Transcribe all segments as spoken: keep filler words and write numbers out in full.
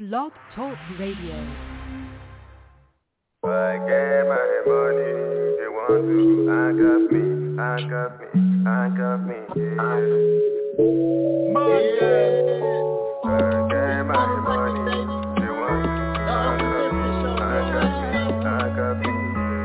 Blog Talk Radio. I get my money, they want to handcuff me, handcuff me, handcuff me, yeah. Yeah. I get my money, they want to handcuff me, handcuff me, handcuff me,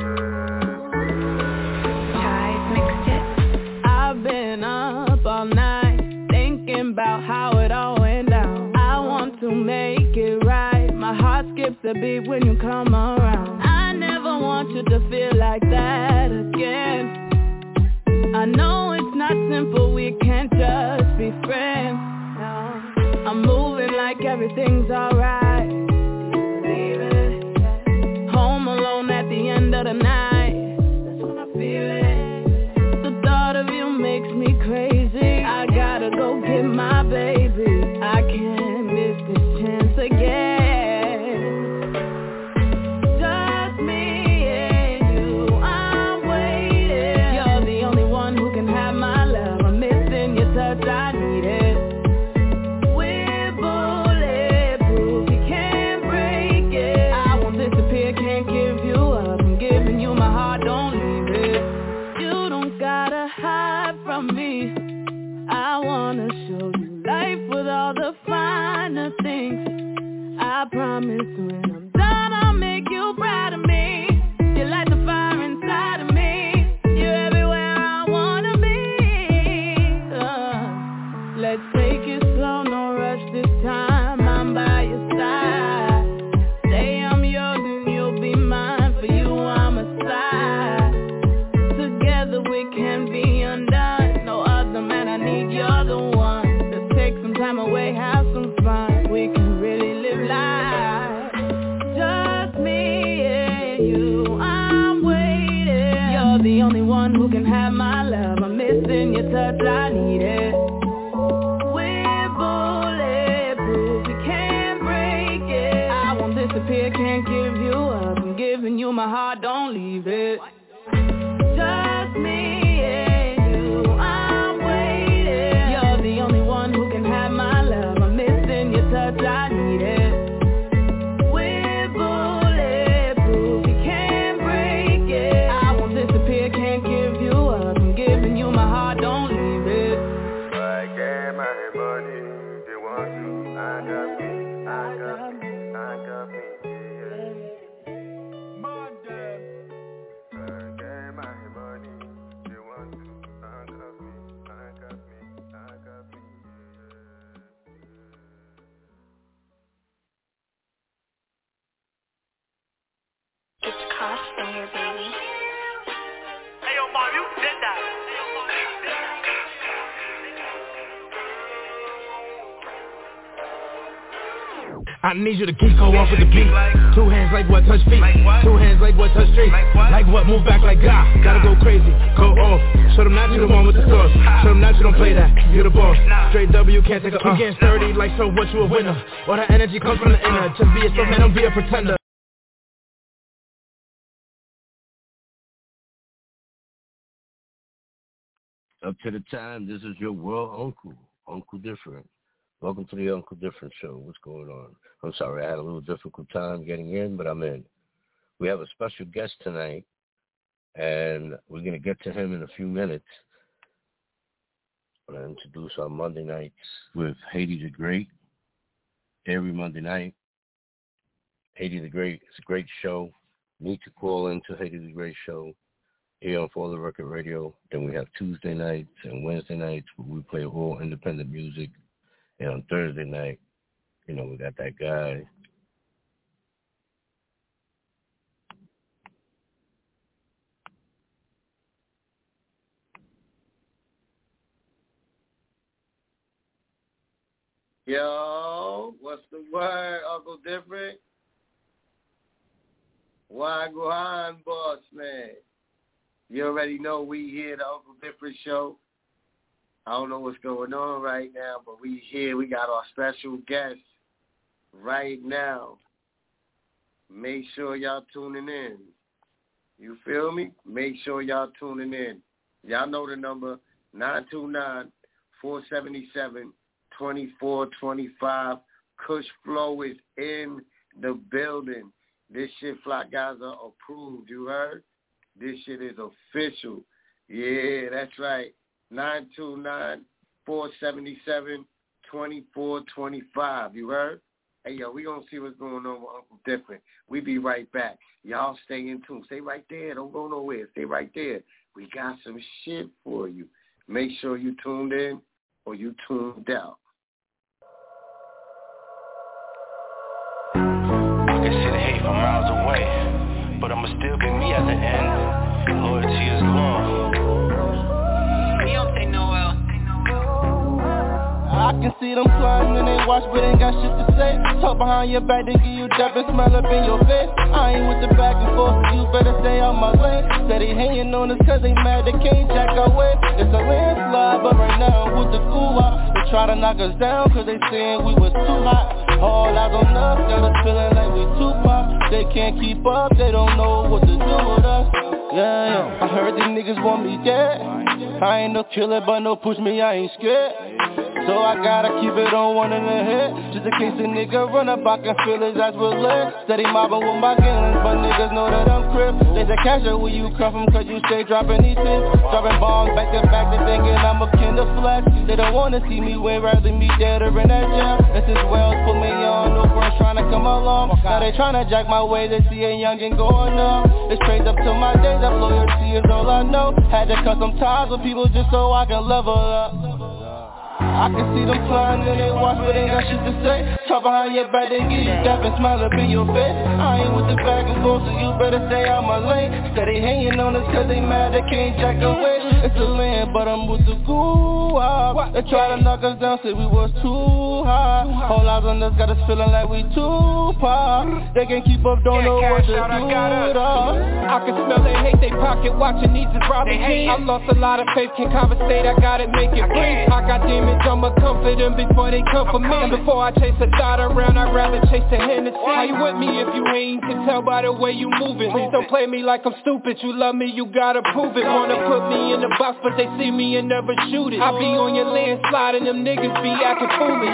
yeah. Ties mixed it. I've been up all night, thinking about how it all went down. I want to make it right, my heart skips a beat when you come around. I never want you to feel like that again. I know it's not simple, we can't just be friends. No. I'm moving like everything's alright. Believe it. Home alone at the end of the night. That's when I feel it. The thought of you makes me crazy. I gotta go get my baby. I can't miss this chance again. I promise when I'm done I'll make you proud of me. You light the fire inside of me. You're everywhere I wanna be. uh, Let's take it slow, no rush this time. I'm by your side. Say I'm yours and you'll be mine. For you I'm a side. Together we can be undone. No other man, I need, you're the one. Let's take some time away, have some fun. We can really live life. Just me and you, I'm waiting. You're the only one who can have my love. I'm missing your touch, I need it. We're bulletproof, we can't break it. I won't disappear, can't give you up. I'm giving you my heart, don't leave it. Just me and you, I'm waiting. You're the only one who can have my love. I'm missing your touch, I need it. We're bulletproof, we can't break it. I won't disappear, can't give you up. I'm giving you my heart, don't leave it. I get my money, they want to handcuff me, handcuff me, handcuff me, yeah. I get my money, they want to handcuff me, handcuff me, handcuff me, yeah. It's Crossfire, baby. Hey, yo, Mom, you did that. I need you to keep go off with the beat. Two hands like what touch feet. Two hands like what touch street. Like what move back like God. Gotta go crazy, go off. Show them not you the one with the sauce. Show them not you don't play that. You're the boss. Straight W can't take a uh. Against thirty like so what you a winner. All that energy comes from the inner. Just be yourself, man, don't be a pretender. Up to the time, this is your world uncle, Uncle Different. Welcome to the Uncle Different Show. What's going on? I'm sorry, I had a little difficult time getting in, but I'm in. We have a special guest tonight, and we're going to get to him in a few minutes. I'm going to introduce our Monday nights with Haiti the Great. Every Monday night, Haiti the Great. It's a great show. Need to call into Haiti the Great Show here on For the Record Radio. Then we have Tuesday nights and Wednesday nights where we play all independent music. And on Thursday night, you know, we got that guy. Yo, what's the word, Uncle Different? Wagwan, boss man. You already know we here, the Uncle Different Show. I don't know what's going on right now, but we here. We got our special guest right now. Make sure y'all tuning in. You feel me? Make sure y'all tuning in. Y'all know the number, nine two nine, four seven seven, two four two five. Kush Flow is in the building. This shit, Fly Gaza, approved. You heard? This shit is official. Yeah, that's right. nine two nine, four seven seven, two four two five. You heard? Hey, yo, we gonna see what's going on with Uncle Different. We be right back. Y'all stay in tune. Stay right there. Don't go nowhere. Stay right there. We got some shit for you. Make sure you tuned in or you tuned out. I can see the hate from miles away, but I'ma still be me at the end. Loyalty is law. I can see them plotting and they watch but ain't got shit to say. Talk behind your back, they give you dap and smell up in your face. I ain't with the back and forth, so you better stay out my lane. Steady hanging on us cause they mad they can't jack our way. It's a landslide, but right now with the goo-wop, they try to knock us down cause they saying we was too hot. All eyes on us, got us feeling like we too pop. They can't keep up, they don't know what to do with us. Yeah, yeah, I heard these niggas want me dead. I ain't no killer, but no push me, I ain't scared. So I gotta keep it on one in the head, just in case a nigga run up, I can feel his eyes with lead. Steady mobbing with my gangs, but niggas know that I'm crip. They say cash out where you come from, cause you stay dropping these hits. Dropping bombs back to back, they thinking I'm a kin of flex. They don't wanna see me win, rather me dead or in that jail. This is Wells, put me on, no friends trying to come along. Now they tryna jack my way, they see a youngin' going up. It's straight up to my days, that loyalty is all I know. Had to cut some ties with people just so I can level up. I can see them flying and they watch but ain't got shit to say. Talk behind your back, they give you dap and smile up in your face. I ain't with the back and forth, so you better stay out my lane. Steady hanging on us cause they mad, they can't jack away. It's a land, but I'm with the goo-wop. They try to knock us down, say we was too high. Whole eyes on us, got us feeling like we too pop. They can't keep up, don't know what to do with us. I can smell they hate, they pocket watching these is robbing jeans. I lost a lot of faith, can't conversate, I gotta make it breathe. I got demons, I'ma comfort them before they come for me. And before I chase a dot around, I'd rather chase a Hennessy. How you with me if you ain't? Can tell by the way you moving. Please don't play me like I'm stupid. You love me, you gotta prove it. Wanna put me in the box, but they see me and never shoot it. I be on your landslide and them niggas be acting foolish.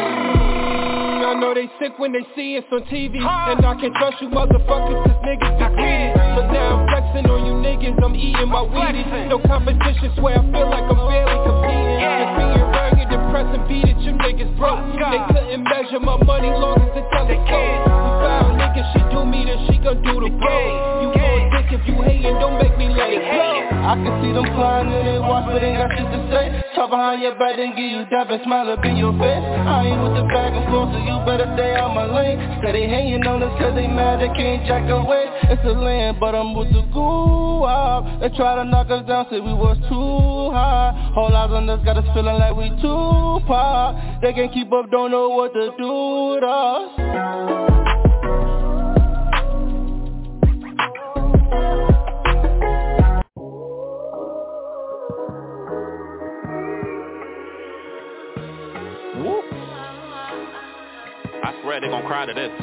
I know they sick when they see us on T V. And I can trust you motherfuckers cause niggas be greedy. But now I'm flexing on you niggas, I'm eating my Wheaties. No competition, swear I feel like I'm barely competing. Just being rugged, depressed and beat it, you niggas broke. They couldn't measure my money long as the telescope. We found niggas, she do me then she gon' do the road. You on dick if you hatin', don't make me let it go. I can see them flying and they watch but ain't got shit to say. Talk behind your back, then give you dap and smile up in your face. I ain't with the back and forth, so you better stay out my lane. Steady hanging on us cause they mad, they can't jack away. It's a land, but I'm with the goo-wop. They try to knock us down, say we was too high. Whole eyes on us, got us feeling like we too pop. They can't keep up, don't know what to do with us. I swear they gon' cry to this.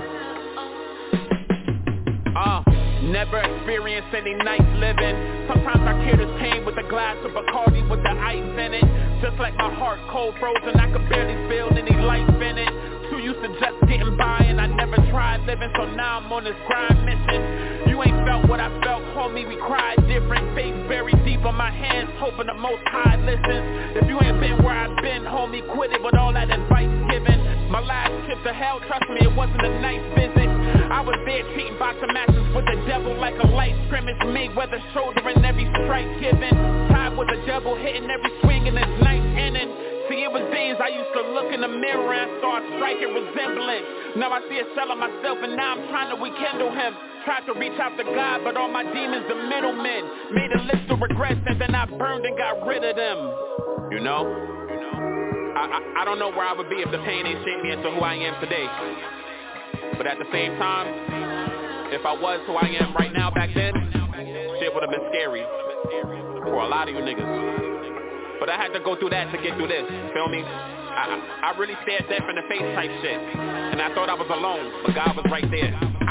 Uh, never experienced any nice living. Sometimes I cure this pain with a glass of Bacardi with the ice in it. Just like my heart cold frozen, I could barely feel any life in it. Too used to just getting by and I never tried living, so now I'm on this grind mission. You ain't felt what I felt, homie, we cried different. Face buried deep on my hands, hoping the Most High listens. If you ain't been where I've been, homie, quit it with all that advice given. My last trip to hell, trust me, it wasn't a nice visit. I was there cheating boxing matches with the devil like a light scrimmage. Mayweather shouldering every strike given. Tied with the devil hitting every swing in this ninth inning. See, it was days I used to look in the mirror and start striking resemblance. Now I see a shell of myself and now I'm trying to rekindle him. Tried to reach out to God, but all my demons are middlemen. Made a list of regrets and then I burned and got rid of them. You know? I, I, I don't know where I would be if the pain ain't shaped me into who I am today. But at the same time, if I was who I am right now back then, shit would have been scary for a lot of you niggas. But I had to go through that to get through this, feel me? I, I really stared death in the face type shit. And I thought I was alone, but God was right there.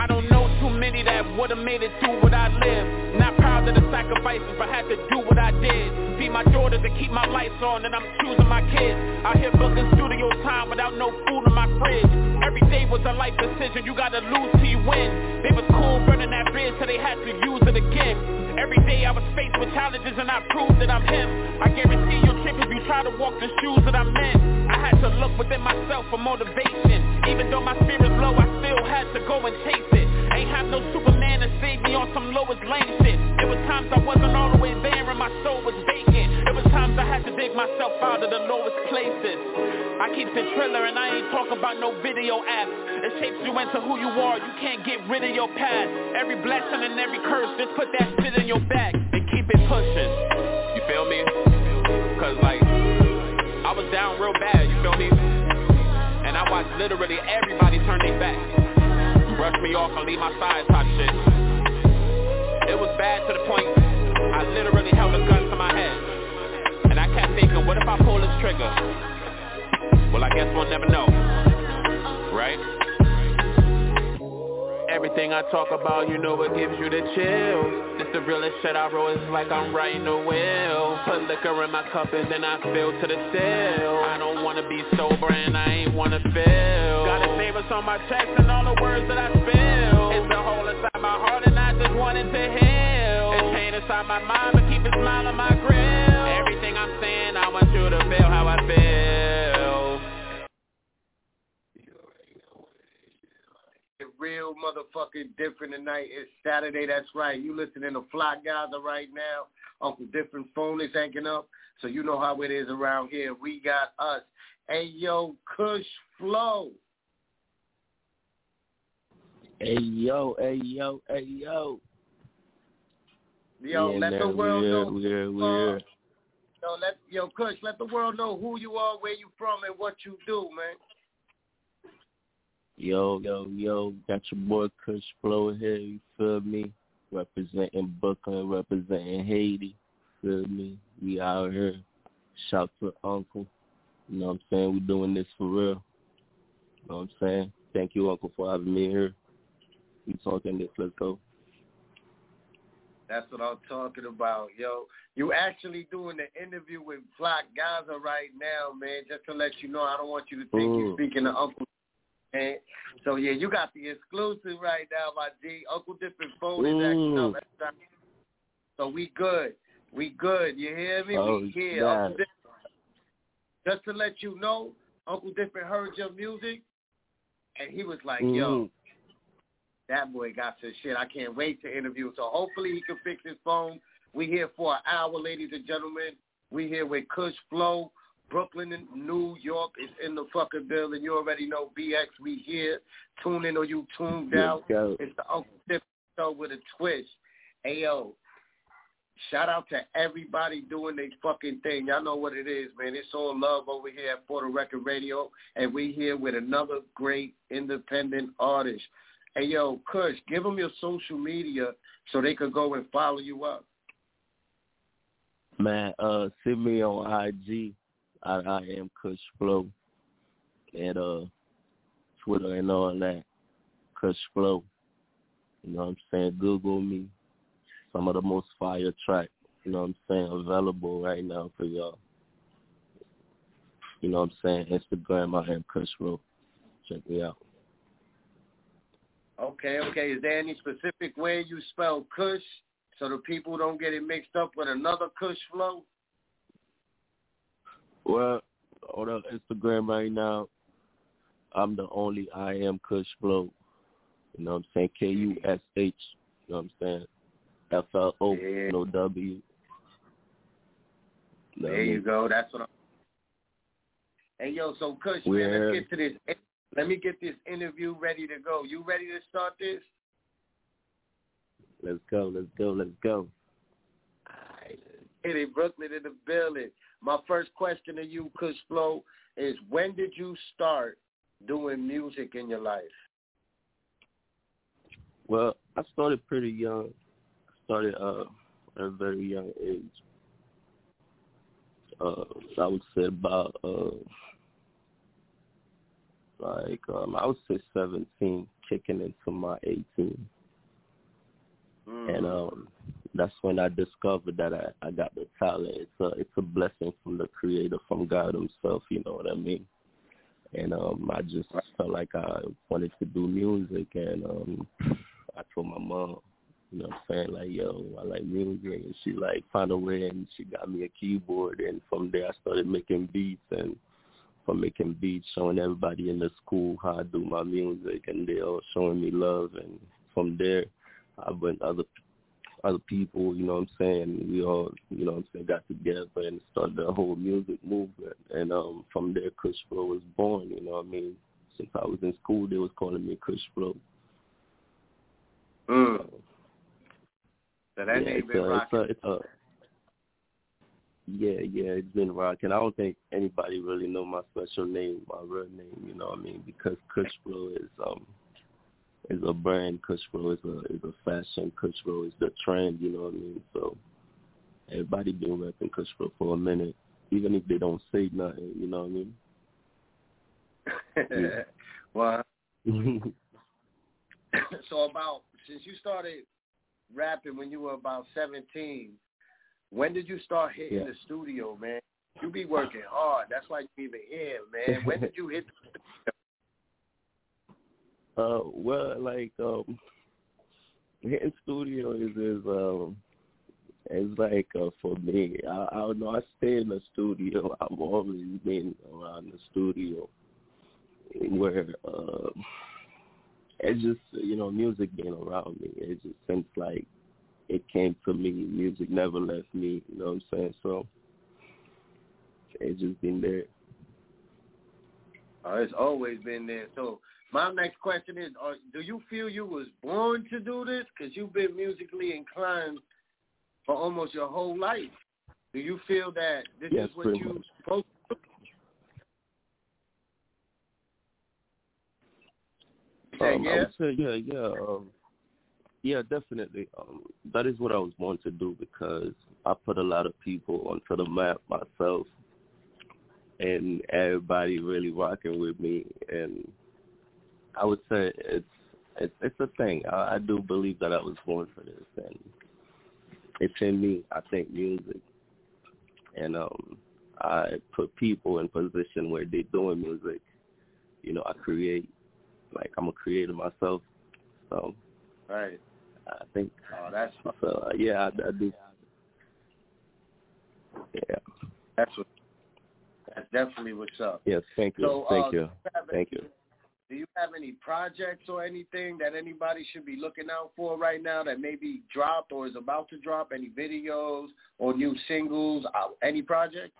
I don't know too many that would've made it through what I lived. Not proud of the sacrifices, but had to do what I did. Feed my daughters and keep my lights on, and I'm choosing my kids. Out here booking studio time without no food in my fridge. Every day was a life decision, you gotta lose till you win. They was cool burning that bridge till they had to use it again. Every day I was faced with challenges and I proved that I'm him. I guarantee you'll trip if you try to walk the shoes that I'm in. I had to look within myself for motivation. Even though my spirit's low, I still had to go and chase it. Ain't have no Superman to save me on some Lois Lane shit. There was times I wasn't all the way there and my soul was vacant. There was times I had to dig myself out of the lowest places. I keep the triller and I ain't talking about no video apps. It shapes you into who you are, you can't get rid of your past. Every blessing and every curse, just put that shit in your back and keep it pushing. You feel me? Cause like, I was down real bad, you feel me? And I watched literally everybody turn their back. Brush me off and leave my side type shit. It was bad to the point I literally held a gun to my head. And I kept thinking, what if I pull this trigger? Well, I guess we'll never know. Right? Everything I talk about, you know it gives you the chills. This the realest shit I wrote, it's like I'm writing a will. Put liquor in my cup and then I spill to the sill. I don't wanna be sober and I ain't wanna feel. Gotta save us on my chest and all the words that I spill. It's a hole inside my heart and I just want it to heal. It's pain inside my mind but keep a smile on my grill. Everything I'm saying, I want you to feel how I feel. Real motherfucking different tonight. It's Saturday, that's right. You listening to Fly Gaza right now. Uncle Different phone is hanging up, so you know how it is around here. We got us. Hey, yo, Kush Flow. Hey, yo, hey, yo, hey, yo. Yo, let the world know. We're, we're. Yo, let, yo, Kush, let the world know who you are, where you from, and what you do, man. Yo, yo, yo, got your boy Kush Flow here, you feel me? Representing Brooklyn, representing Haiti, feel me? We out here. Shout to Uncle. You know what I'm saying? We doing this for real. You know what I'm saying? Thank you, Uncle, for having me here. We talking this, let's go. That's what I'm talking about, yo. You actually doing the interview with Fly Gaza right now, man, just to let you know. I don't want you to think Ooh. you're speaking to Uncle. Man. So, yeah, you got the exclusive right now, my G. Uncle Different phone is acting up. So we good. We good. You hear me? Oh, we here. yeah. Uncle Just to let you know, Uncle Different heard your music, and he was like, mm-hmm. yo, that boy got some shit. I can't wait to interview him. So hopefully he can fix his phone. We here for an hour, ladies and gentlemen. We here with Kush Flow. Brooklyn and New York is in the fucking building. You already know B X, we here. Tune in or you tuned out. It's the Uncle Different Show with a twist. Hey, yo, shout out to everybody doing their fucking thing. Y'all know what it is, man. It's all love over here at For the Record Radio, and we here with another great independent artist. Hey, yo, Kush, give them your social media so they could go and follow you up. Man, uh, send me on I G. I, I am Kush Flow, and uh, Twitter and all that, Kush Flow. You know what I'm saying? Google me. Some of the most fire tracks, you know what I'm saying, available right now for y'all. You know what I'm saying? Instagram, I am Kush Flow. Check me out. Okay, okay. Is there any specific way you spell Kush so the people don't get it mixed up with another Kush Flow? Well, on the Instagram right now, I'm the only I am Kush Flow. You know what I'm saying? K U S H. You know what I'm saying? F L O, yeah. no W. There you go. That's what I'm... Hey, yo, so Kush, man, let's get to this. Let me get this interview ready to go. You ready to start this? Let's go, let's go, let's go. Hey, Brooklyn in the building. My first question to you, Kush Flow, is when did you start doing music in your life? Well, I started pretty young. I started uh, at a very young age. Uh, I would say about uh, like um, I was say seventeen, kicking into my eighteen, mm. and um, that's when I discovered that I, I got the talent. It's a it's a blessing from the Creator, from God Himself. You know what I mean? And um, I just felt like I wanted to do music, and um, I told my mom, you know what I'm saying, like, yo, I like music, and she, like, found a way, and she got me a keyboard, and from there I started making beats, and from making beats, showing everybody in the school how I do my music, and they all showing me love, and from there I went other other people, you know what I'm saying, we all, you know what I'm saying, got together and started the whole music movement. And um, from there, Kush Flow was born, you know what I mean. Since I was in school, they was calling me Kush Flow. Mm. So that yeah, name it's been a, rocking. It's a, it's a, yeah, yeah, it's been rocking. I don't think anybody really know my special name, my real name, you know what I mean, because Kush Flow is, um, is a brand. Kush Flow is a is a fashion. Kush Flow is the trend, you know what I mean? So everybody been rapping Kush Flow for a minute, even if they don't say nothing, you know what I mean? Yeah. Well, so about, since you started rapping when you were about seventeen, when did you start hitting yeah. the studio, man? You be working hard. That's why you even here, man. When did you hit the studio? Uh, well, like, um, hitting studio is, is um, it's like, uh, for me, I, I don't know, I stay in the studio. I've always been around the studio where, uh, it's just, you know, music being around me. It just seems like it came to me. Music never left me, you know what I'm saying? So, it's just been there. Oh, it's always been there. So, my next question is, uh, do you feel you was born to do this? Because you've been musically inclined for almost your whole life. Do you feel that this yes, is what you're supposed to do? Um, yeah? I would say, yeah, yeah. Um, yeah, definitely. Um, that is what I was born to do because I put a lot of people onto the map myself, and everybody really rocking with me, and I would say it's it's it's a thing. I, I do believe that I was born for this, and it's in me. I think music, and um, I put people in position where they're doing music. You know, I create, like I'm a creator myself, so right. I think. Oh, that's so. Uh, yeah, I, I do. Yeah, that's what. That's definitely what's up. Yes, thank you, so, thank uh, you, thank you. Do you have any projects or anything that anybody should be looking out for right now that may be dropped or is about to drop? Any videos or new singles? Uh, any projects?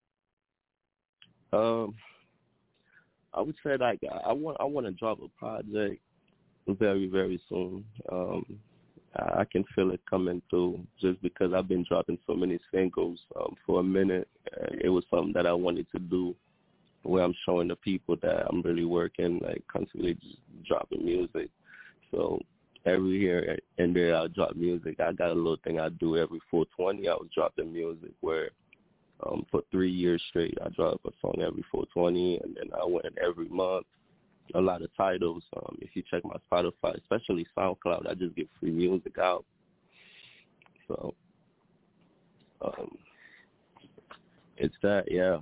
Um, I would say like I want I want to drop a project very very soon. Um, I can feel it coming through just because I've been dropping so many singles um, for a minute. It was something that I wanted to do, where I'm showing the people that I'm really working, like constantly just dropping music. So every here and there I'll drop music. I got a little thing I do every four twenty. I was dropping music where um, for three years straight I drop a song every four twenty, and then I went every month. A lot of titles. Um, if you check my Spotify, especially SoundCloud, I just get free music out. So um, it's that, yeah.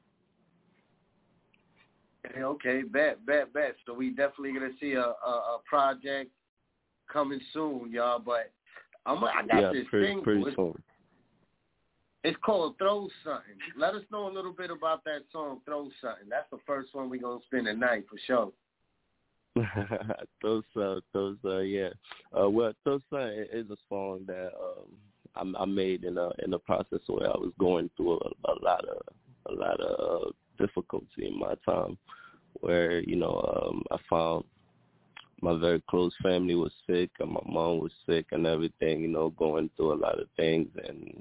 Okay, okay, bet, bet, bet. So we definitely gonna see a, a, a project coming soon, y'all. But I'm I got yeah, this pretty, single. Pretty it's, soon. it's called Throw Something. Let us know a little bit about that song, Throw Something. That's the first one we're gonna spend the night for sure. those, uh, those, uh, yeah. Uh, well, Throw Something is a song that um, I, I made in a in a process where I was going through a, a lot of a lot of uh, difficulty in my time, where you know um, I found my very close family was sick and my mom was sick and everything. You know, going through a lot of things, and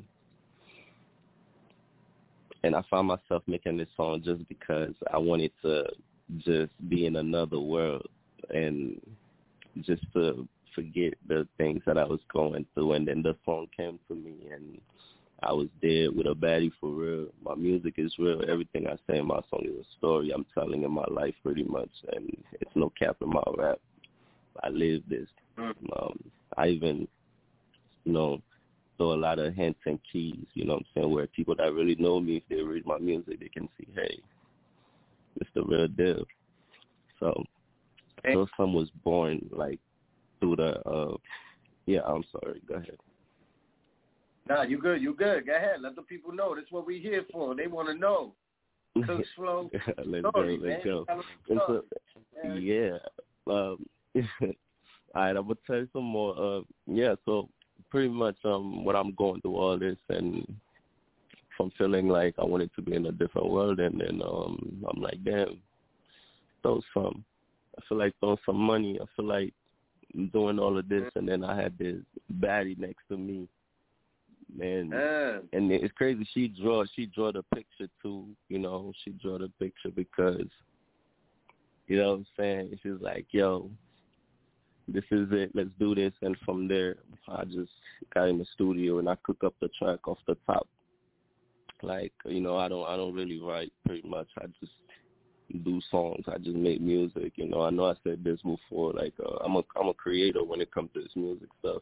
and I found myself making this song just because I wanted to just be in another world and just to forget the things that I was going through. And then the song came to me, and I was there with a baddie for real. My music is real. Everything I say in my song is a story I'm telling in my life pretty much, and it's no cap in my rap. I live this. Um, I even, you know, throw a lot of hints and keys, you know what I'm saying, where people that really know me, if they read my music, they can see, hey, it's the real deal. So, Those Some was born, like, through the, uh, yeah, I'm sorry, go ahead. Nah, you good, you good. Go ahead. Let the people know. That's what we here for. They want to know. Cook Flow. let's story, go, let's man. go. So, yeah. Um, all right, I'm going to tell you some more. Uh, yeah, so pretty much um, what I'm going through all this, and from feeling like I wanted to be in a different world, and then um, I'm like, damn, throw some. I feel like throwing some money. I feel like doing all of this, and then I had this baddie next to me. Man, uh. and it's crazy. She draw, she draw the picture too. You know, she draw the picture because, you know what I'm saying? She's like, yo, this is it. Let's do this. And from there, I just got in the studio and I cook up the track off the top. Like, you know, I don't, I don't really write pretty much. I just do songs. I just make music. You know, I know I said this before. Like, uh, I'm a, I'm a creator when it comes to this music stuff.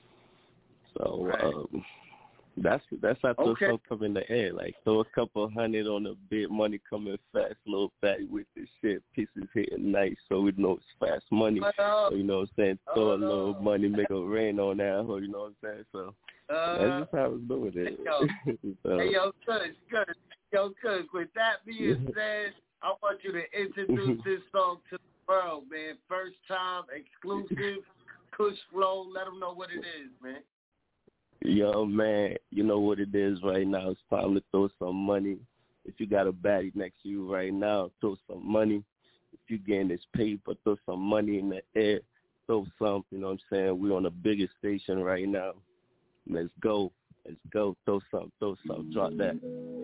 So. Right. Um, That's that's how throw okay. some come in the air. Like throw a couple hundred on the big money coming fast, little fatty with this shit, pieces hitting nice, so we know it's fast money. So, you know what I'm saying? Throw a little money, make it rain on that, you know what I'm saying? So uh, that's just how it's doing it. Yo, so. Hey yo, Kush, Kush, yo, Kush. With that being said, I want you to introduce this song to the world, man. First time, exclusive, Kush Flow. Let them know what it is, man. Yo, man, you know what it is right now. It's time to throw some money. If you got a baddie next to you right now, throw some money. If you getting this paper, throw some money in the air. Throw some, you know what I'm saying? We're on the biggest station right now. Let's go. Let's go. Throw some, throw some. Drop that.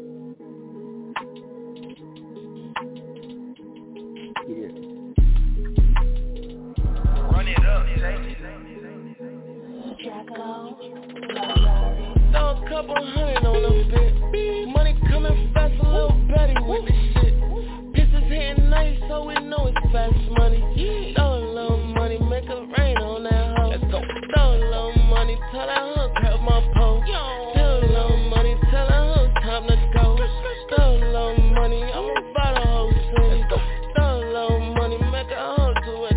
Yeah. Run it up, Throw a couple hundred on a bit. Money coming fast, a little Betty with this shit. Pieces hitting nice, so we know it's fast money. Throw a little money, make it rain on that hoe. Let's go. Throw a little money, tell that hoe grab my pole. Throw a little money, tell that hoe time to go. Throw a little money, I'ma buy the whole city. Throw a little money, make a hoe do it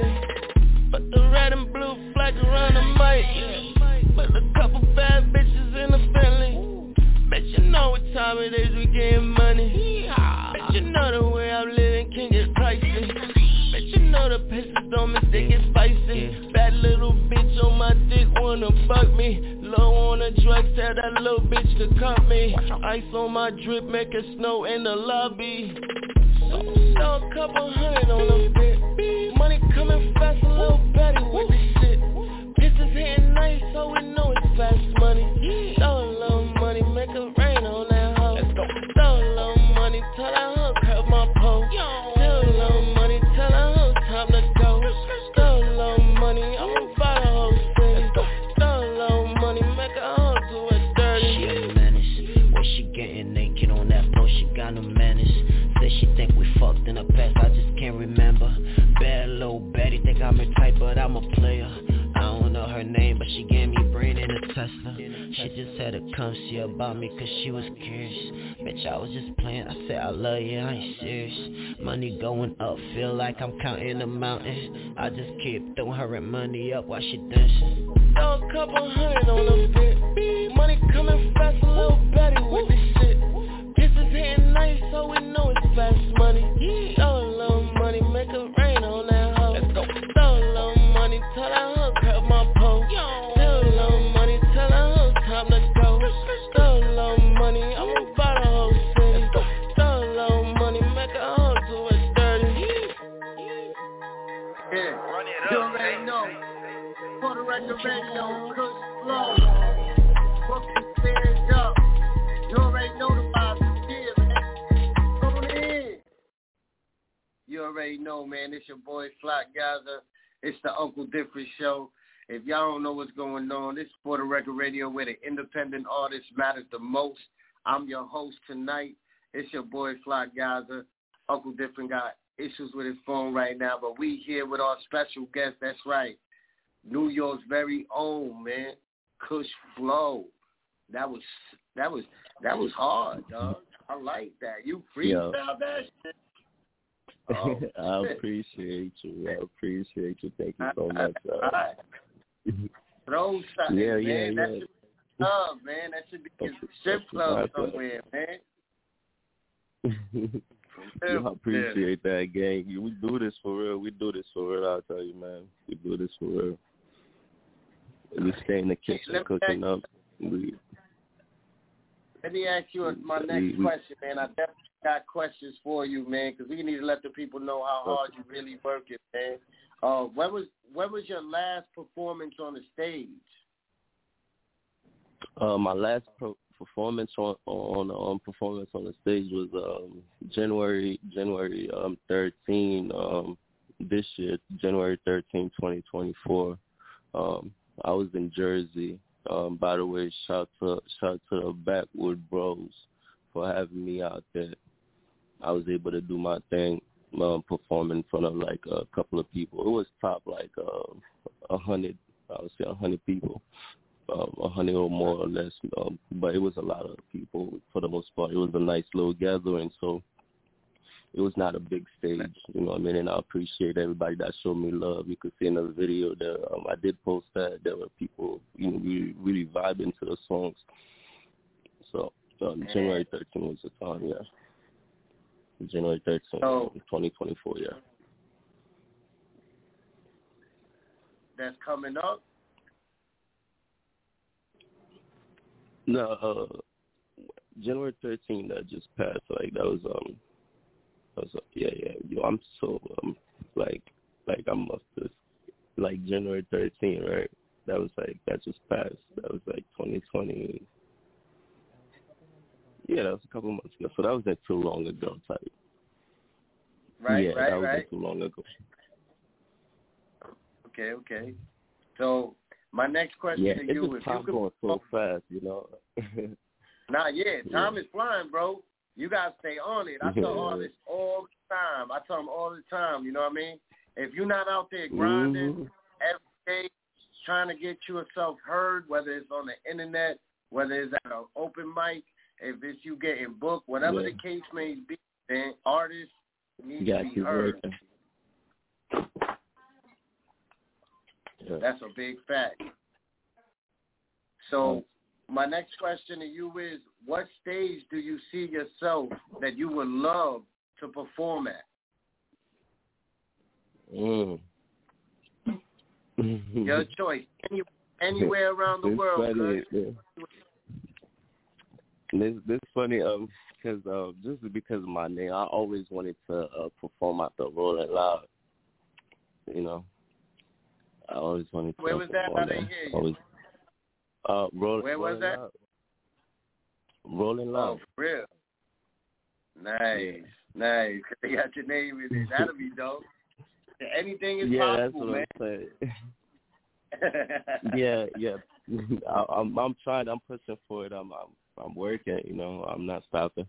dirty. Put the red and blue flag around the mic. Put a couple bad bitches in the Bentley. Bet you know what time it is, we getting money. Bet you know the way I'm living can get pricey. Bet you know the pistols don't make they get spicy. Bad little bitch on my dick wanna fuck me. Low on the drugs, tell that little bitch to cut me. Ice on my drip, make it snow in the lobby. So, throw a couple hundred on the bit. Money coming fast, a little Betty with this shit. Pieces hitting nice, so we know it's fast money. Throw a little money, make it rain on that hoe. Let's go. Throw a little money, tell that hoe grab my pole. Throw a little money, tell that hoe time to go. Throw a little money, I'ma buy the whole city. Throw a little money, make a hoe do it dirty. She a menace, where she getting naked on that floor, she got no manners. Say she think we fucked in the past, I just can't remember. Bad little Betty, think I'm her type, but I'm a player. I don't know her name, but she gave me brain in a Tesla. She just had to come see about me cause she was curious. Bitch, I was just playing, I said I love you, I ain't serious. Money going up, feel like I'm counting the mountains. I just keep throwing her money up while she dancing. Throw a couple hundred on the bit. Money coming fast, a little Betty with this shit. Pieces hitting nice, so we know it's fast money. Throw a little money, make it rain on that hoe. Let's go. Throw a little money, tell that hoe grab my pole. Throw a little money, tell that hoe time to go. Throw a little money, I'ma buy the whole city. Throw a little money, make a hoe do it dirty. Yeah, you already know. For the record radio, Kush Flow. Fucking stand up. You already know the vibes here, man. Come in. You already know, man. It's your boy Flock Gaza. It's the Uncle Different Show. If y'all don't know what's going on, this is For the Record Radio where the independent artists matter the most. I'm your host tonight. It's your boy Fly Gaza. Uncle Different got issues with his phone right now, but we here with our special guest. That's right. New York's very own, man. Kush Flow. That was that was that was hard, dog. I like that. You freestyle that shit. Oh, I appreciate you. I appreciate you. Thank you so much. Uh, Throw something, yeah, man. yeah, that yeah. should be love, man. That should be a strip club somewhere, man. I appreciate that, gang. We do this for real. We do this for real, I'll tell you, man. We do this for real. We stay in the kitchen Let cooking up. We, Let me ask you my next we, we, question, man. I definitely got questions for you, man, because we need to let the people know how hard you really work it, man. Uh, when was when was your last performance on the stage? Uh, my last pro- performance on on on performance on the stage was um, January January um, thirteenth um, this year, January thirteenth, twenty twenty-four. Um, I was in Jersey. Um, by the way, shout to shout to the Backwood Bros for having me out there. I was able to do my thing, um, performing in front of like a couple of people. It was top like uh, a hundred, I would say a hundred people, um, a hundred or more or less. Um, but it was a lot of people for the most part. It was a nice little gathering, so it was not a big stage, you know what I mean? And I appreciate everybody that showed me love. You could see in the video that um, I did post that there were people, you know, really, really vibing to the songs. So um, January thirteenth was the time, yeah. January thirteenth, so, twenty twenty-four, yeah. That's coming up? No, uh, January thirteenth that just passed. Like that was um, that was uh, yeah, yeah. Yo, I'm so um, like, like I must have like January thirteenth, right? That was like that just passed. That was like twenty twenty. Yeah, that was a couple months ago. So that wasn't too long ago, type. Right, yeah, right, that wasn't right. too long ago. Okay, okay. So my next question yeah, to it's you just is, time you going so fast, you know. Nah, yeah, time yeah. is flying, bro. You gotta stay on it. I tell Yeah. artists all the time. I tell them all the time. You know what I mean? If you're not out there grinding mm-hmm. every day, trying to get yourself heard, whether it's on the internet, whether it's at an open mic, if it's you getting booked, whatever yeah. the case may be, then artists need you to be heard. Yeah. That's a big fact. So my next question to you is, what stage do you see yourself that you would love to perform at? Mm. Your choice. Any, anywhere around the it's world. Funny, yeah. This this funny um because uh, just because of my name, I always wanted to uh, perform at the Rolling Loud. You know, I always wanted to. Where was that? I didn't there. hear you. Always, uh, roll, Where was rolling that? Loud. Rolling Loud. Oh, for real? Nice, nice. They got your name in it. That'll be dope. Anything is yeah, possible, that's what man. I'm saying. yeah, yeah. I, I'm I'm trying. I'm pushing for it. I'm I'm I'm working. You know, I'm not stopping.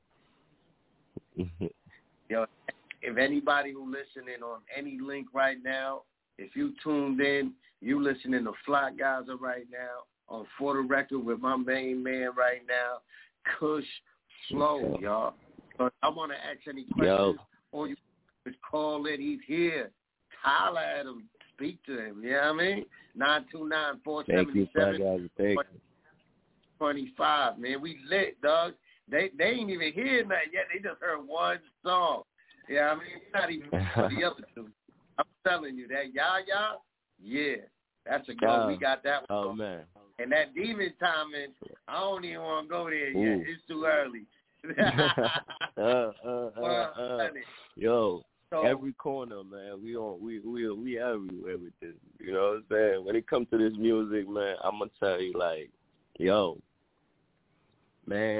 Yo, if anybody who listening on any link right now, if you tuned in, you listening to Fly Gaza right now on For the Record with my main man right now, Kush Flow, y'all. But I want to ask any questions, Yo. or you just call in. He's here. Holler at him. Speak to him. You know what I mean? nine two nine, four seven seven, twenty-five, man. We lit, dog. They they ain't even hear nothing yet. They just heard one song. Yeah, I mean, not even for the other two. I'm telling you that, y'all, y'all, yeah, that's a go. Yeah. We got that one. Oh, man. And that demon timing, I don't even want to go there Ooh. yet. It's too early. uh, uh, uh, uh. Yo, so, every corner, man. We on, we we we everywhere with this. You know what I'm saying? When it comes to this music, man, I'm gonna tell you, like, yo, man,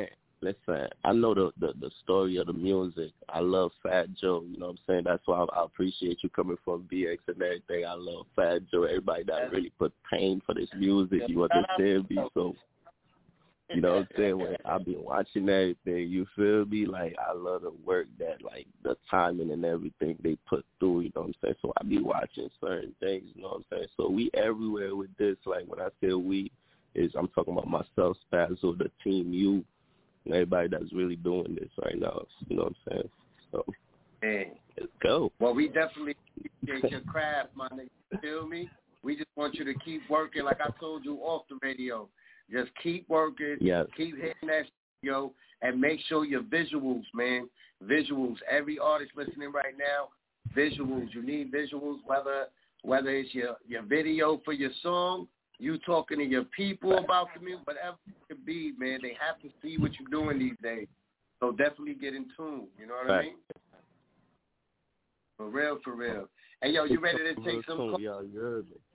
listen, I know the, the, the story of the music. I love Fat Joe, you know what I'm saying? That's why I, I appreciate you coming from B X and everything. I love Fat Joe, everybody that really put pain for this music, you understand me? So, you know what I'm saying? When I've been watching everything, you feel me? Like, I love the work that, like, the timing and everything they put through, you know what I'm saying? So I be watching certain things, you know what I'm saying? So we everywhere with this. Like, when I say we, is I'm talking about myself, Spazzo, the team, you, and everybody that's really doing this right now, you know what I'm saying? So, Man. let's go. Well, we definitely appreciate your craft, my nigga. You feel me? We just want you to keep working, like I told you off the radio. Just keep working, yes. keep hitting that, yo, and make sure your visuals, man, visuals. Every artist listening right now, visuals. You need visuals, whether whether it's your, your video for your song, you talking to your people about the music, whatever it could be, man. They have to see what you're doing these days. So definitely get in tune. You know what right. I mean? For real, for real. Hey, yo, you ready to take some calls? Yo, you heard me.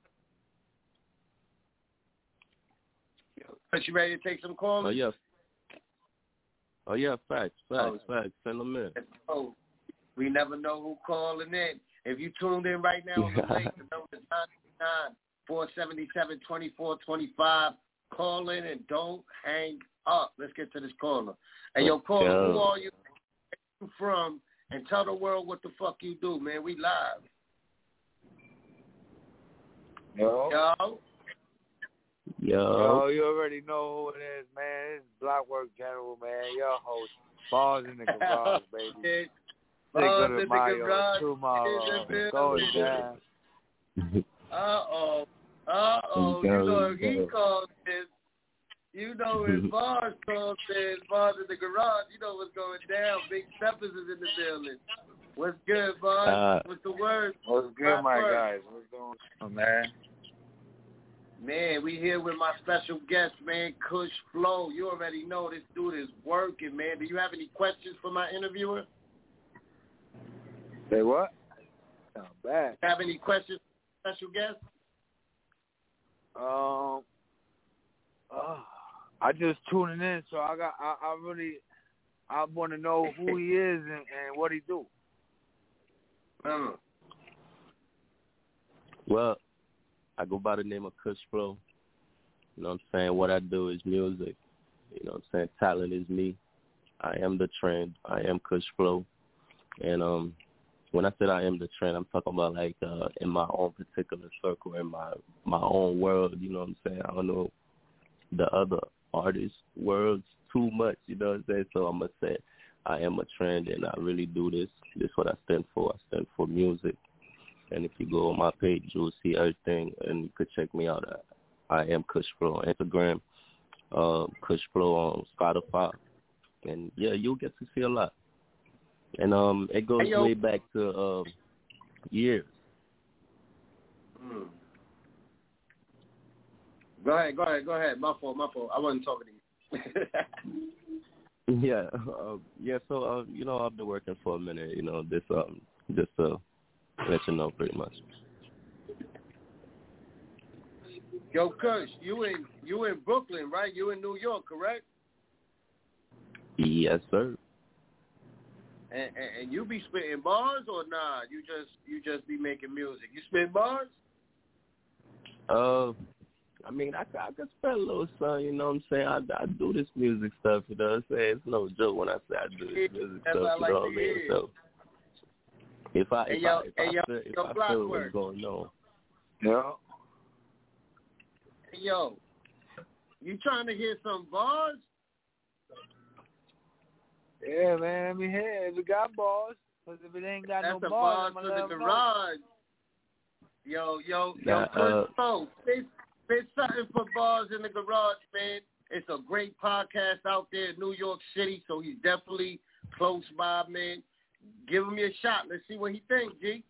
But you ready to take some calls? Oh, yeah. Oh, yeah, facts, facts, oh. facts. Send them in. Oh, we never know who calling in. If you tuned in right now on the link, the number is nine nine, four seven seven, two four two five. Call in and don't hang up. Let's get to this caller. Hey, yo, caller, yeah. who are you? Where you from? And tell the world what the fuck you do, man. We live. Yo. Yo. Yo. Yo, you already know who it is, man. It's Blockwork General, man. Your host. Bars in the garage, baby. Bars in the garage. Tomorrow. Going down. Uh-oh. Uh-oh. You know if he calls this. You know if Bars calls this. Bars in the garage. You know what's going down. Big Steppers is in the building. What's good, Bars? Uh, what's the word? What's good, my guys? What's going on, man? Man, we here with my special guest, man, Kush Flow. You already know this dude is working, man. Do you have any questions for my interviewer? Say what? Sound bad. Have any questions for my special guest? Um, uh, I just tuning in, so I got, I, I really, I want to know who he is and, and what he do. Uh. Well, I go by the name of Kush Flow. You know what I'm saying? What I do is music. You know what I'm saying? Talent is me. I am the trend. I am Kush Flow. And um, when I said I am the trend, I'm talking about like uh, in my own particular circle, in my, my own world. You know what I'm saying? I don't know the other artists' worlds too much. You know what I'm saying? So I'm going to say I am a trend and I really do this. This is what I stand for. I stand for music. And if you go on my page, you'll see everything, and you could check me out at I am Kush Flow on Instagram, uh, Kush Flow on Spotify, and yeah, you'll get to see a lot. And um, it goes hey, way back to uh, years. Hmm. Go ahead, go ahead, go ahead. My fault, my fault. I wasn't talking to you. yeah, uh, yeah. So uh, you know, I've been working for a minute. You know, this um, this uh. let you know pretty much. Yo, Kush, you in you in Brooklyn, right? You in New York, correct? Yes, sir. And, and, and you be spitting bars or nah? You just you just be making music. You spit bars? Uh, I mean, I, I can spit a little something. You know what I'm saying? I, I do this music stuff. You know what I'm saying? It's no joke when I say I do this music That's stuff. Like you know what I mean? So. If I if hey, yo, I, if hey, I yo, feel, if yo, I feel what's going on, yeah. Hey, yo, you trying to hear some bars? Yeah, man. Let me hear it. If it got bars, because if it ain't got That's no bars, bars, for the garage. Yo, yo, yo, nah, Kush uh, Flow, spit, spit something for Bars in the Garage, man. It's a great podcast out there in New York City, so he's definitely close by, man. Give him your shot. Let's see what he thinks, G.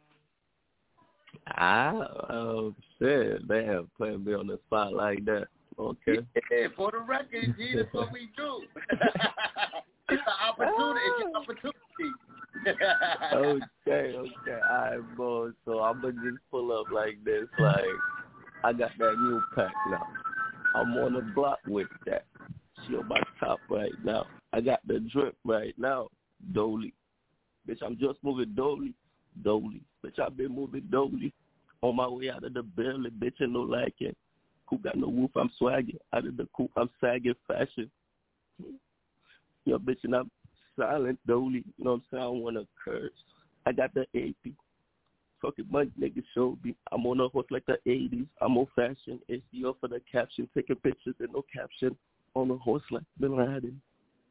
Ah, oh, shit. They have playing me on the spot like that. Okay. Yeah, for the record, G, that's what we do. It's an opportunity. It's an opportunity. okay, okay. All right, boy. So I'm going to just pull up like this. Like, I got that new pack now. I'm on the block with that. She about to top right now. I got the drip right now. Dolly. Bitch, I'm just moving dolly. Dolly. Bitch, I've been moving dolly. On my way out of the building, bitch, and no lacking. Coop got no roof, I'm swagging. Out of the coop, I'm sagging fashion. Yo, bitch, and I'm silent, dolly. You know what I'm saying? I don't want to curse. I got the A P. Fucking money, nigga, show me. I'm on a horse like the eighties. I'm on fashion. S E O for the caption. Taking pictures and no caption. On a horse like Bin Laden.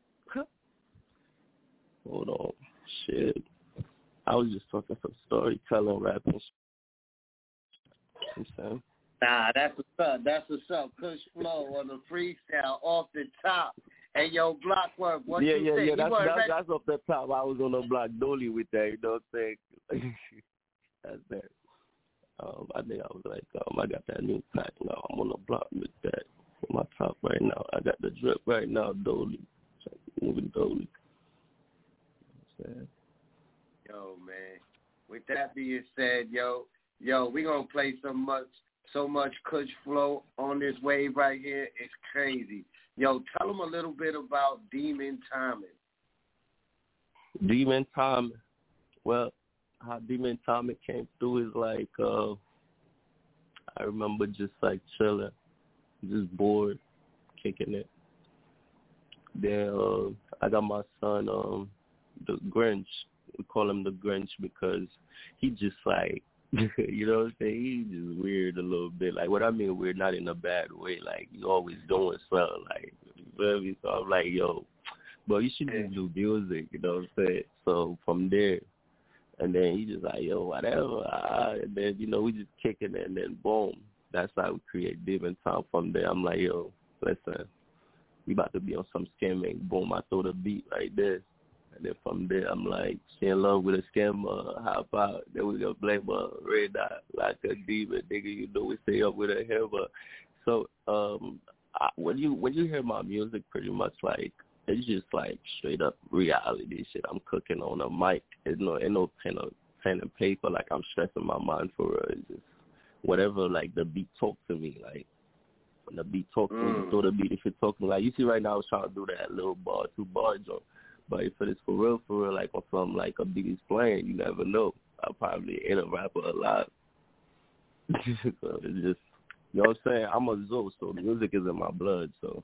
Hold on. Shit. I was just talking some storytelling, rapping. You know what I'm saying? Nah, that's what's up. That's what's up. Kush Flow on the freestyle off the top. Hey, yo, Blockwork, what yeah, you yeah, think? Yeah, you that's, that's, ready? that's off the top. I was on the block dolly with that, you know what I'm saying? That's that. Um, I think I was like, um, I got that new pack now. I'm on the block with that. On my top right now. I got the drip right now, dolly. Moving dolly. You know what I'm saying? Yo, man. With that being said, yo, yo, we gonna play so much, so much Kush Flow on this wave right here. It's crazy. Yo, tell them a little bit about Demon Timing. Demon Timing. Well, how Demon Timing came through is like, uh, I remember just like chilling, just bored, kicking it. Then uh, I got my son, um, the Grinch. We call him the Grinch because he just like, you know what I'm saying? He's just weird a little bit. Like, what I mean weird, not in a bad way. Like, you always doing something. Like, you feel me? So I'm like, yo, bro, you should just do music, you know what I'm saying? So from there, and then he just like, yo, whatever. Ah, and then, you know, we just kicking it, and then boom. That's how we create Demon Time. From there, I'm like, yo, listen, we about to be on some scamming. Boom, I throw the beat right there. And then from there, I'm like, she in love with a scammer, hop out. Then we go blame her, red dot, like a demon, nigga. You know we stay up with a hammer. So um, I, when you when you hear my music, pretty much like it's just like straight up reality shit. I'm cooking on a mic. It's no ain't no pen or pen and paper. Like I'm stressing my mind for real. It's just whatever. Like the beat talk to me. Like when the beat talk to mm. me, throw the beat if it talk to me. Like you see right now, I was trying to do that little bar, two bar joint. But if it's for real, for real, like on something like a beat is playing, you never know. I'll probably end a rapper a lot. So it's just, you know what I'm saying? I'm a Zoe, so music is in my blood, so.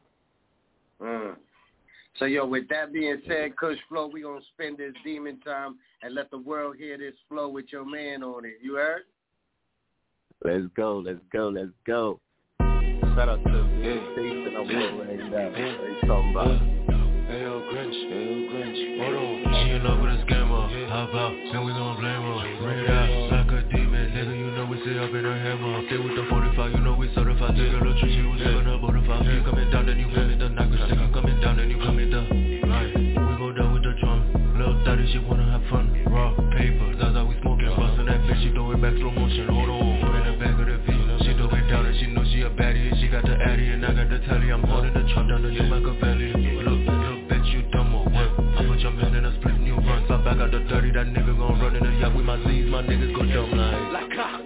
Mm. So, yo, with that being said, Kush Flow, we going to spend this Demon Time and let the world hear this flow with your man on it. You heard? Let's go, let's go, let's go. Shout out to the station I'm with right now. What you talking about? Hey yo, Grinch, hey yo, Grinch, hold on. She in love with a scammer, how about, then we gon' blame her. Red out, like a demon, nigga, you know we stay up in her hammer. Stay with the forty-five, you know we certified. Take a little tree, she was living up on the five. You coming down, then you coming the knocker. Stick, I'm coming down, then you coming the right. We go down with the drum, little daddy, she wanna have fun. Raw paper, that's how we smoking. Bustin' that bitch, she throw it back slow motion. Hold on, put in the back of the V. She throw it down and she know she a baddie. And she got the addy and I got the tally. I'm holding the truck down the new Machiavelli. Look, you dumb or what? I put your man in a split new run. Slap back out the thirty, that nigga gon' run in the yacht with my Z's, my niggas go dumb like Like ha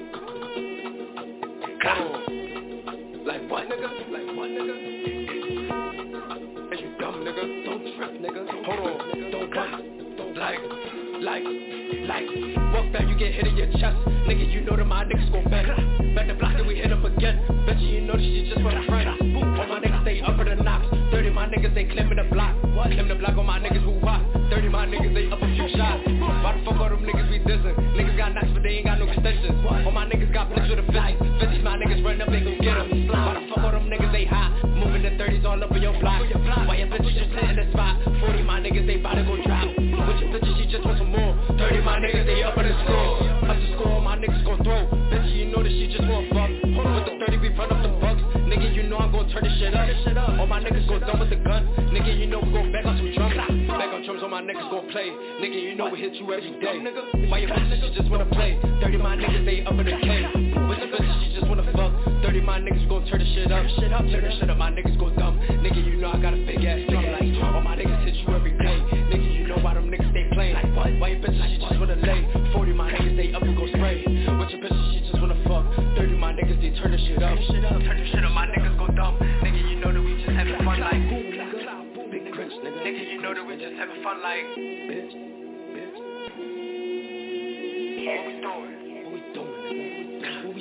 Like what nigga? Like what nigga? Is you dumb nigga? Don't trip nigga. Hold on, don't run. Like, like, like walk back, you get hit in your chest. Nigga, you know that my niggas gon' bend. Back the block, then we hit up again. Bet you, you know that she just want a friend. All my niggas stay up for the knocks. thirty my niggas, they claiming the block. What? Claim the block on my niggas who what? thirty my niggas, they up a few shots. Why the fuck all them niggas we dissing? Niggas got knocks, but they ain't got no extensions. All my niggas got flicks with a fifty. fifties, my niggas run up, they gon' get them. Why the fuck all them niggas, they hot? Moving the thirties all up in your block. Why your bitches just sit in the spot? forty my niggas, they bout to go drop. With your bitches, she just want some more. thirty my niggas, they up in the score. Up the score, my niggas gon' throw. Bitch, you know that she just want fuck. With the thirty, we run up the bucks. Nigga, you know I'm gon' turn this shit up. All my niggas go done with the gun. Nigga, you know we gon' back on some drums. Back on drums, all my niggas gon' play. Nigga, you know we hit you every day. Why your bitches, she just wanna play. thirty my niggas, they up in the K. With the bitches, she just wanna fuck. thirty my niggas gon' turn this shit up. Turn this shit up, my niggas go dumb. Nigga, you know I got a big ass drum. Like, all my niggas hit you every day. Nigga, you know why them niggas stay playing. Like, what? Why your bitches, she just wanna lay. forty my niggas, they up and go spray. With your bitches, she just wanna fuck. thirty my niggas, they turn this shit up. Turn this shit up, my niggas go dumb. Nigga, you know that we just having fun like I'm like, bitch, bitch. Can't store it. What we doing, nigga? What we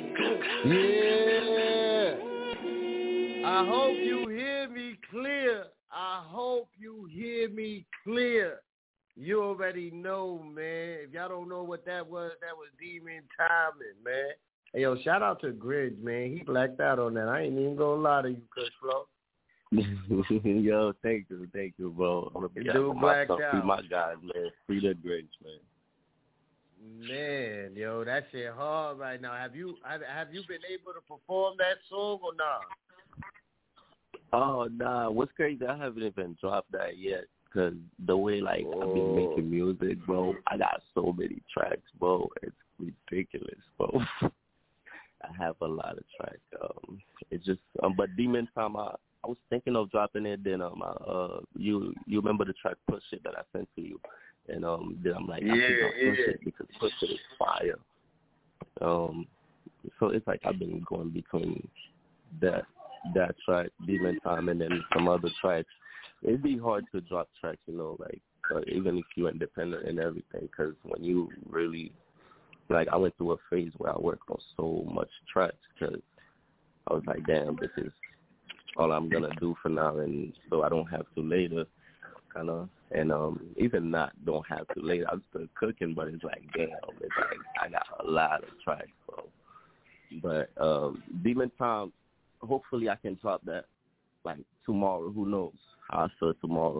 doing? Yeah. I hope you hear me clear. I hope you hear me clear. You already know, man. If y'all don't know what that was, that was Demon Timing, man. Hey, yo, shout out to Gridge, man. He blacked out on that. I ain't even gonna lie to you, Kush Flow. Yo, thank you, thank you, bro. I'm gonna be Dude blacked out. Free my guys, man. Free the Gridge, man. Man, yo, that shit hard right now. Have you have, have you been able to perform that song or not? Oh, nah. What's crazy, I haven't even dropped that yet. Because the way, like, oh. I've been making music, bro, I got so many tracks, bro. It's ridiculous, bro. I have a lot of tracks. Um, it's just, um, but Demon Time, I, I was thinking of dropping it. Then, um, I, uh, you you remember the track Push It that I sent to you? And um, then I'm like, I yeah, think I'll Push yeah. It because Push It is fire. Um, so it's like I've been going between that that track, Demon Time, and then some other tracks. It'd be hard to drop tracks, you know, like, uh, even if you're independent and everything, because when you really, like, I went through a phase where I worked on so much tracks because I was like, damn, this is all I'm going to do for now, and so I don't have to later, kind of, and um, even not don't have to later, I'm still cooking, but it's like, damn, it's like, I got a lot of tracks, bro. But um, Demon Time, hopefully I can drop that, like, tomorrow, who knows? I'll see tomorrow.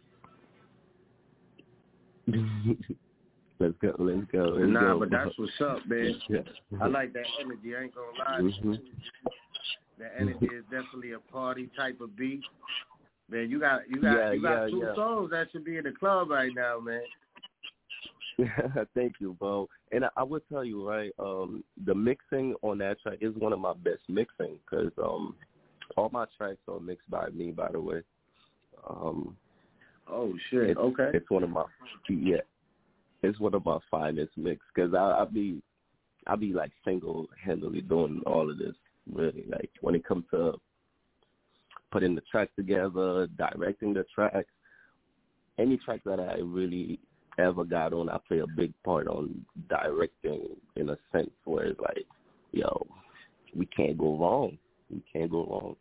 let's go, let's go. Let's nah, go, but bro. that's what's up, man. Yeah. I like that energy. I ain't gonna lie. Mm-hmm. That energy is definitely a party type of beat. Man, you got you got yeah, you got yeah, two yeah. songs that should be in the club right now, man. Thank you, bro. And I, I would tell you, right, um, the mixing on that track is one of my best mixing because um, all my tracks are mixed by me, by the way. Um, oh shit! It's, okay, it's one of my yeah, it's one of my finest mix because I I be I be like single handedly doing all of this really like when it comes to putting the tracks together, directing the tracks, any track that I really ever got on, I play a big part on directing in a sense where it's like, yo, we can't go wrong, we can't go wrong.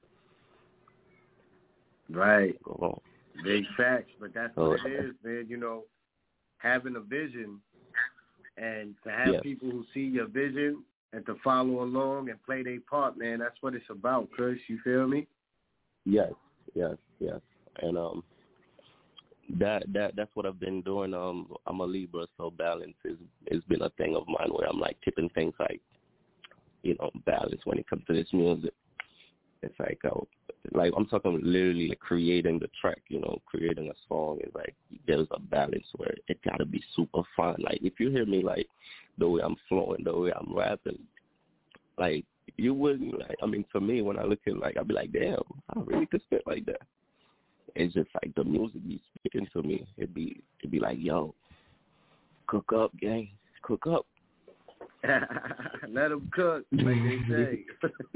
Right. Go wrong. Big facts, but that's Oh, what it is, man. You know, having a vision and to have yeah. people who see your vision and to follow along and play their part, man, that's what it's about, Kush. You feel me? Yes, yes, yes. And um, that that that's what I've been doing. Um, I'm a Libra, so balance is has been a thing of mine where I'm like keeping things like, you know, balance when it comes to this music. It's like, oh, like I'm talking literally like creating the track, you know, creating a song is like there's a balance where it gotta be super fun. Like if you hear me like the way I'm flowing, the way I'm rapping, like you wouldn't like. I mean, for me, when I look at it, like I'd be like, damn, I really could spit like that. It's just like the music be speaking to me. It'd be it'd be like, yo, cook up, gang, cook up. Let them cook, like they say.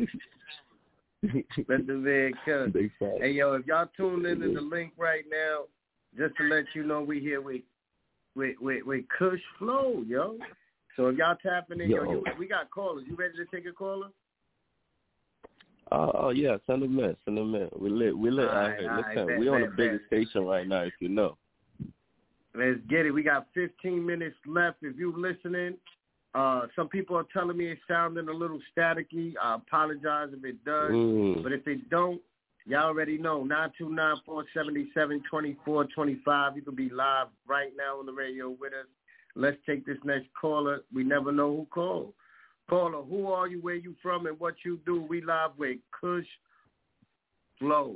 Let the man cook. Hey, yo, if y'all tuned into the link right now, just to let you know, we here with with with, with Kush Flow, yo. So if y'all tapping in, yo, yo you, we got callers. You ready to take a caller? Uh, oh yeah, send them in, send them in. We lit, we lit out here. Listen, right, we on the biggest station right now, if you know. Let's get it. We got fifteen minutes left. If you listening, uh, some people are telling me it's sounding a little staticky. I apologize if it does, mm. but if it don't, y'all already know nine two nine, four seven seven, two four two five. You can be live right now on the radio with us. Let's take this next caller. We never know who called. Caller, who are you, where you from, and what you do? We live with Kush Flow.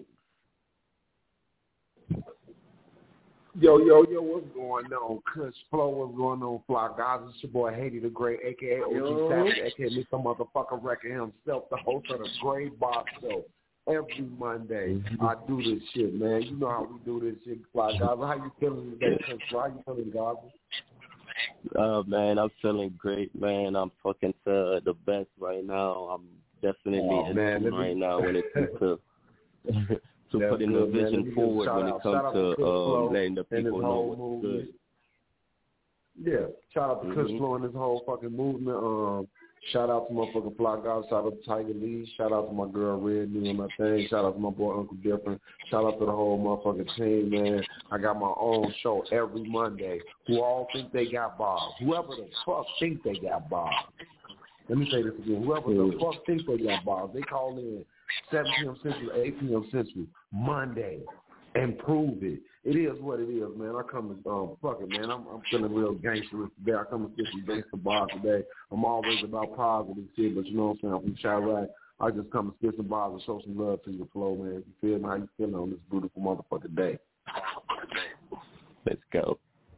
Yo, yo, yo, what's going on? Kush Flow, what's going on, Fly Guys? It's your boy Haiti the Great, a k a. O G Savage, a k a. Mister Motherfucker Record himself, the host of the Gray Box Show. Every Monday, I do this shit, man. You know how we do this shit, Fly Guys. How you feeling today, Kush Flow? How you feeling, guys? Uh, man, I'm feeling great, man. I'm talking to the best right now. I'm definitely oh, in man, tune right now when it comes to to That's putting the good, man. Let vision me forward shout when out- it shout out comes to to Kush Flow um, letting the and his people know whole what's movement. good. Yeah, shout out to Kush Mhm. Flow and his whole fucking movement. Um, shout out to motherfucking Fly God. Shout out to Tiger Lee. Shout out to my girl Red doing my thing. Shout out to my boy Uncle Different. Shout out to the whole motherfucking team, man. I got my own show every Monday. Who all think they got bars? Whoever the fuck think they got bars. Let me say this again. Whoever the fuck think they got bars, they call in seven p.m. Central, eight p.m. Central, Monday, and prove it. It is what it is, man. I come to, um, fuck it, man. I'm, I'm feeling real gangster today. I come to get some gangster bars today. I'm always about positive shit, but you know what I'm saying? I'm from Chirac. I just come to spit some bars and show some love to your flow, man. You feel me? How you feeling on this beautiful motherfucking day? Let's go.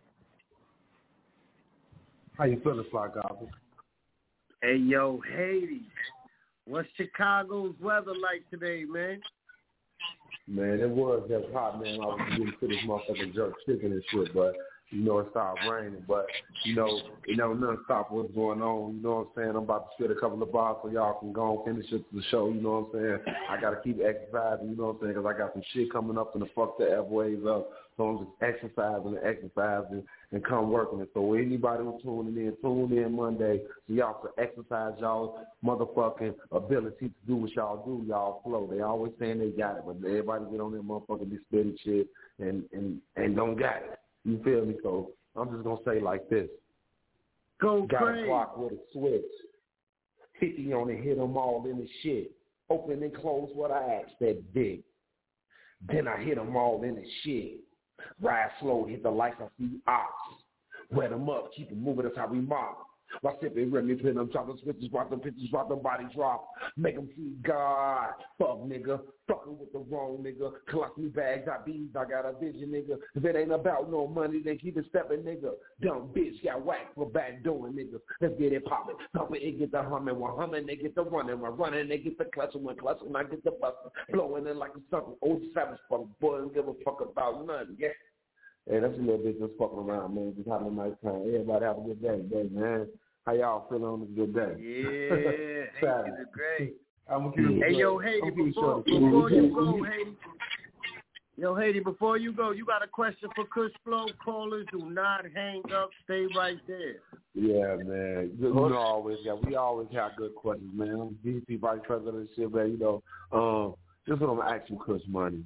How you feeling, Fly Goblin? Hey, yo, Haiti. What's Chicago's weather like today, man? Man, it was just hot, man. I was getting to this motherfucking jerk chicken and shit, but, you know, it started raining. But, you know, you know, nothing stop what's going on. You know what I'm saying? I'm about to spit a couple of bars so y'all can go and finish it the show. You know what I'm saying? I got to keep exercising, you know what I'm saying, because I got some shit coming up and the fuck the F-waves up. So I'm just exercising and exercising and come working it. So anybody who's tuning in, tune in Monday so y'all can exercise y'all motherfucking ability to do what y'all do, y'all flow. They always saying they got it, but everybody get on their motherfucking be spitting shit and, and, and don't got it. You feel me? So I'm just going to say like this. Go got crazy. a clock with a switch. fifty on it, hit them all in the shit. Open and close what I asked that big. Then I hit them all in the shit. Ride slow, hit the lights, I see ops. Wet them up, keep them moving, that's how we mob. While sipping Remy, pin them, drop the switches, drop the pitches, drop the body drop. Make them see God. Fuck, nigga. Fucking with the wrong nigga. Collect me bags, I bees, I got a vision, nigga. If it ain't about no money, then keep it stepping, nigga. Dumb bitch got whacked for back doing, nigga. Let's get it poppin'. Pumpin', it get the humming. When humming, they get the running. When running, they get the clutching. When clutching, I get the bustin'. Blowing in like a something. Old savage fuck, boy, don't give a fuck about nothing, yeah. Hey, that's a little bit just fucking around, man. Just having a nice time. Everybody have a good day, day, man. How y'all feeling on this good day? Yeah, Haiti is great. I'm gonna hey, yo, Haiti, before, before you go, Haiti, yo, Haiti, before you go, you got a question for Kush Flow? Callers, do not hang up. Stay right there. Yeah, man. You know, always got we always have good questions, man. I'm D C Vice President and shit, man. You know, um, this is what I'm gonna ask you, Kush Money.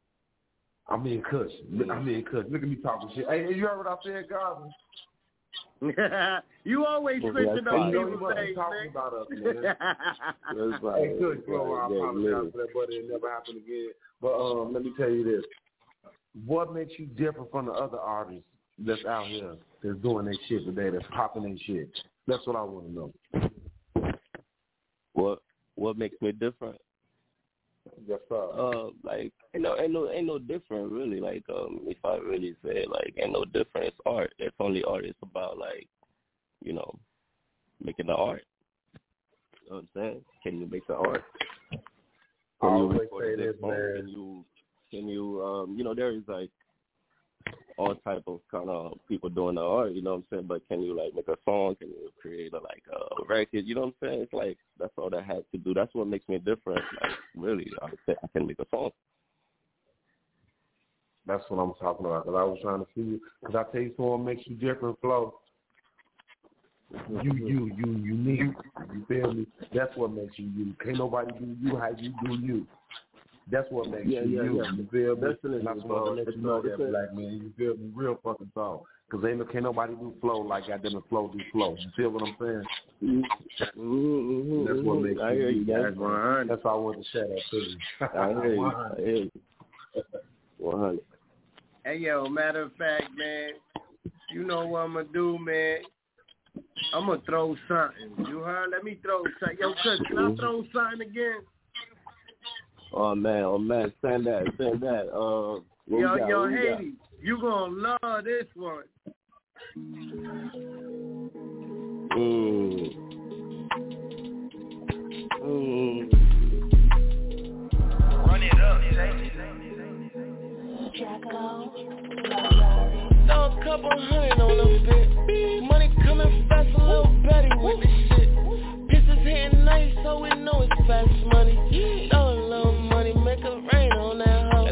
I mean, Kush. I mean, Kush. Look at me talking shit. Hey, you heard what I said, Goblin? You always switching up you know, people's things, talking man. about us, man. That's right. Hey, Kush, Flow, I apologize for that, but it never happened again. But um, let me tell you this. What makes you different from the other artists that's out here that's doing their shit today, that's popping their shit? That's what I want to know. What What makes me different? Yes, sir. Uh, like ain't no, ain't no, ain't no different really. Like, um, if I really say like, ain't no different. It's art. It's only art. It's about like, you know, making the art. You know what I'm saying? Can you make the art? Can I you always record say this this, song? man. Can you, can you, um, you know, there is like all type of kind of people doing the art. You know what I'm saying? But can you like make a song? Can you create a like a record? You know what I'm saying? It's like that's all that has to do. That's what makes me different. Like really, I would say I can make a song. That's what I'm talking about. Because I was trying to see. Because I tell you, someone makes you different, Flow. You, you, you, unique. You feel me? That's what makes you you. Can't nobody do you how you do you. That's what makes yeah, you yeah, you. Yeah. You feel me? Definitely, And I just want to let you know that, black man. You feel me? Real fucking song. Because ain't no, can't nobody do flow like goddamn the flow do flow. You feel what I'm saying? Mm-hmm. Mm-hmm. That's what makes I you hear you. That's, That's, that's why I want to share that to you. I hear you. I hear you. one hundred. Hey, yo, matter of fact, man, you know what I'm going to do, man? I'm going to throw something. You heard? Let me throw something. Yo, Kush, can I throw something again? Oh, man. Oh, man. Send that. Send that. Uh, yo, got, yo, Haiti, you going to love this one. Mm. Mm. Run it up, Jay. Throw a couple hundred on them bit. Money coming fast, a little Betty with this shit. Pistons hitting nice, so we know it's fast money. Throw a little money, make it rain on that hoe.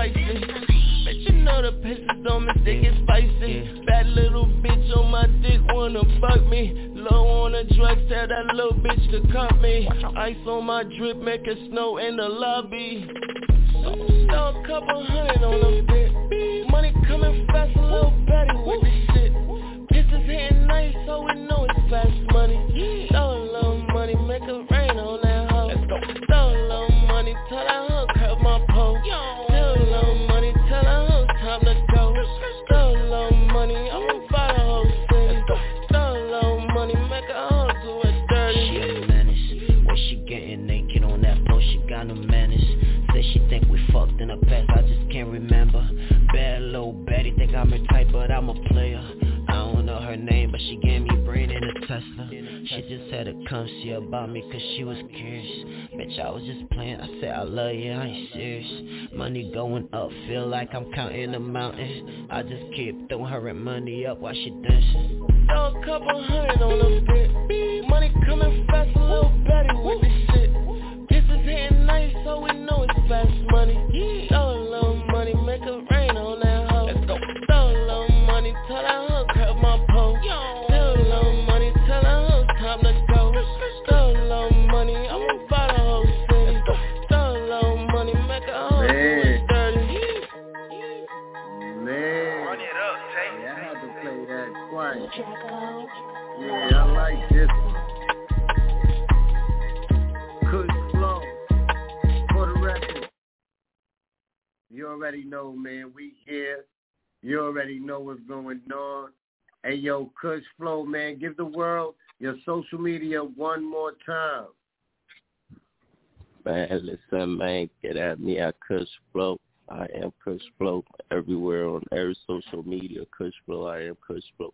icy. Bet you know the pistols on me, they get spicy. Bad little bitch on my dick wanna fuck me. Low on the drugs, tell that little bitch to cut me. Ice on my drip, make it snow in the lobby. Throw a couple hundred on them bit. Money coming fast, a little Betty with this shit. Pistons hitting nice, so we know it's fast money. Throw a little money, make it rain on that hoe. Throw a little money, tell that hoe curve my pole. Throw a little money, tell that hoe time to go. Throw a little money, I'ma buy the whole city. Throw a little money, make a hoe do it dirty. She a menace, where she getting naked on that floor, she got no manners. Said she think we fucked in the past, I just can't remember. Bad little Betty, think I'm her type, but I'm a player. I don't know her name, but she gave me brain in a Tesla. She just had to come see about me cause she was curious. Bitch, I was just playing, I said I love you, I ain't serious. Money going up, feel like I'm counting the mountains. I just keep throwing her money up while she dancing. Throw a couple hundred on them bit. Money coming fast, a little Betty with this shit. Pistons hitting nice, so we know it's fast money. Throw a little money, make it rain on that hoe. Throw a little money, tell that hoe curve my pole. Throw a little money, tell that hoe time to go. Throw a little money, I'ma buy the whole city. Throw a little money, make a hoe do it dirty. Man, run it up, Tay. Yeah, I had to play that twice. Yeah, I like this one. Good flow for the record. You already know, man, we here. You already know what's going on. Hey, yo, Kush Flow, man, give the world your social media one more time. Man, listen, man, get at me at Kush Flow. I am Kush Flow everywhere on every social media. Kush Flow, I am Kush Flow.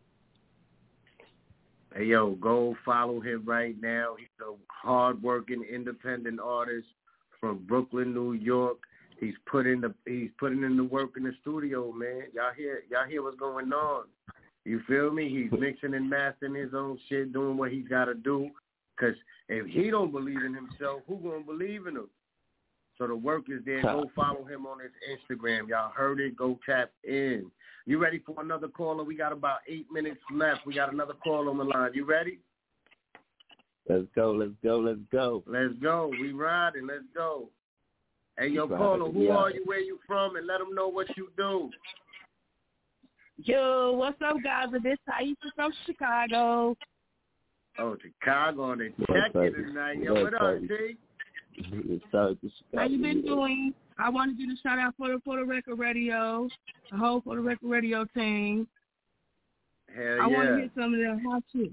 Hey, yo, go follow him right now. He's a hard-working, independent artist from Brooklyn, New York. He's putting the he's putting in the work in the studio, man. Y'all hear y'all hear what's going on? You feel me? He's mixing and mastering his own shit, doing what he's got to do. Cause if he don't believe in himself, who gonna believe in him? So the work is there. Go follow him on his Instagram. Y'all heard it. Go tap in. You ready for another caller? We got about eight minutes left. We got another call on the line. You ready? Let's go, let's go, let's go. Let's go. We riding. Let's go. Hey, yo, caller, who are you, where you from, and let them know what you do. Yo, what's up, guys? This is Aisha from Chicago. Oh, Chicago, they check it tonight. Yo, what up, T? How you been doing? I wanted you to shout out for the For the Record Radio, the whole For the Record Radio team. Hell I yeah. want to hear some of their hot shit.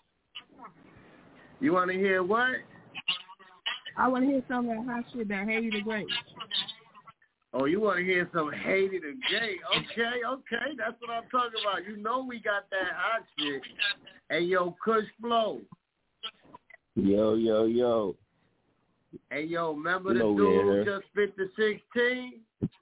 You want to hear what? I want to hear some of that hot shit about Haiti the Great. Oh, you want to hear some Haiti the Great? Okay, okay, that's what I'm talking about. You know we got that hot shit. Hey, yo, Kush Flow. Yo, yo, yo. Hey, yo, remember the Hello, dude who yeah. just spit the sixteen?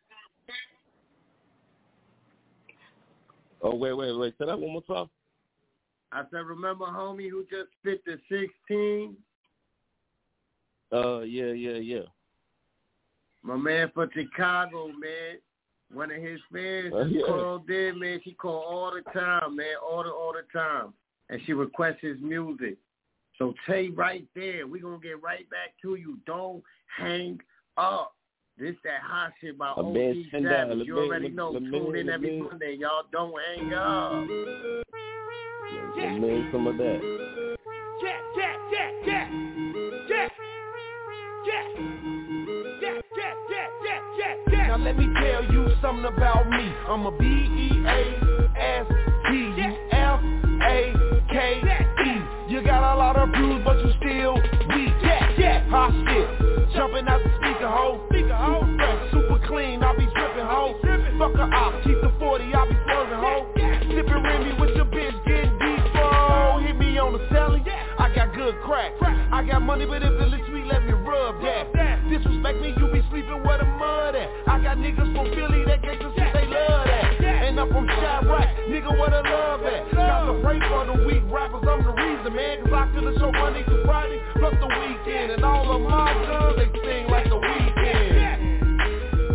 Oh, wait, wait, wait. Say that one more time. I said, remember homie who just spit the sixteen? Uh, yeah, yeah, yeah. My man from Chicago, man. One of his fans Oh, just yeah. called in, man. She called all the time, man, all the all the time, and she requests his music. So Tay, right there, we gonna get right back to you. Don't hang up. This that hot shit about A O bit G send Savage. down, You a bit, already a know. bit, Tune in a every bit. Monday, y'all. Don't hang up. Yeah, man, some of that. Yeah, yeah, yeah, yeah. Yeah. Yeah. Yeah, yeah, yeah, yeah, yeah, yeah. Now let me tell you something about me. I'm a B E A S T U F A K E. You got a lot of views, but you still weak. Yeah, yeah, hot shit. Jumping out the speaker hole. Speaker hole. Super fresh, super clean. I be tripping hoe. Fuck a op, keep the forty. I be swerving hoe. Sipping Remy with your bitch, getting deep. Oh, hit me on the celly. I got good crack. I got money, but if it looks sweet, let me rub that. Disrespect me, you be sleeping where the mud at. I got niggas from Philly that get to see they love that. And I'm from Chirac, nigga, where the love at. Got to pray for the weak rappers, I'm the reason, man. Cause I could've show Monday to Friday, plus the weekend. And all of my guns, they sing like the weekend.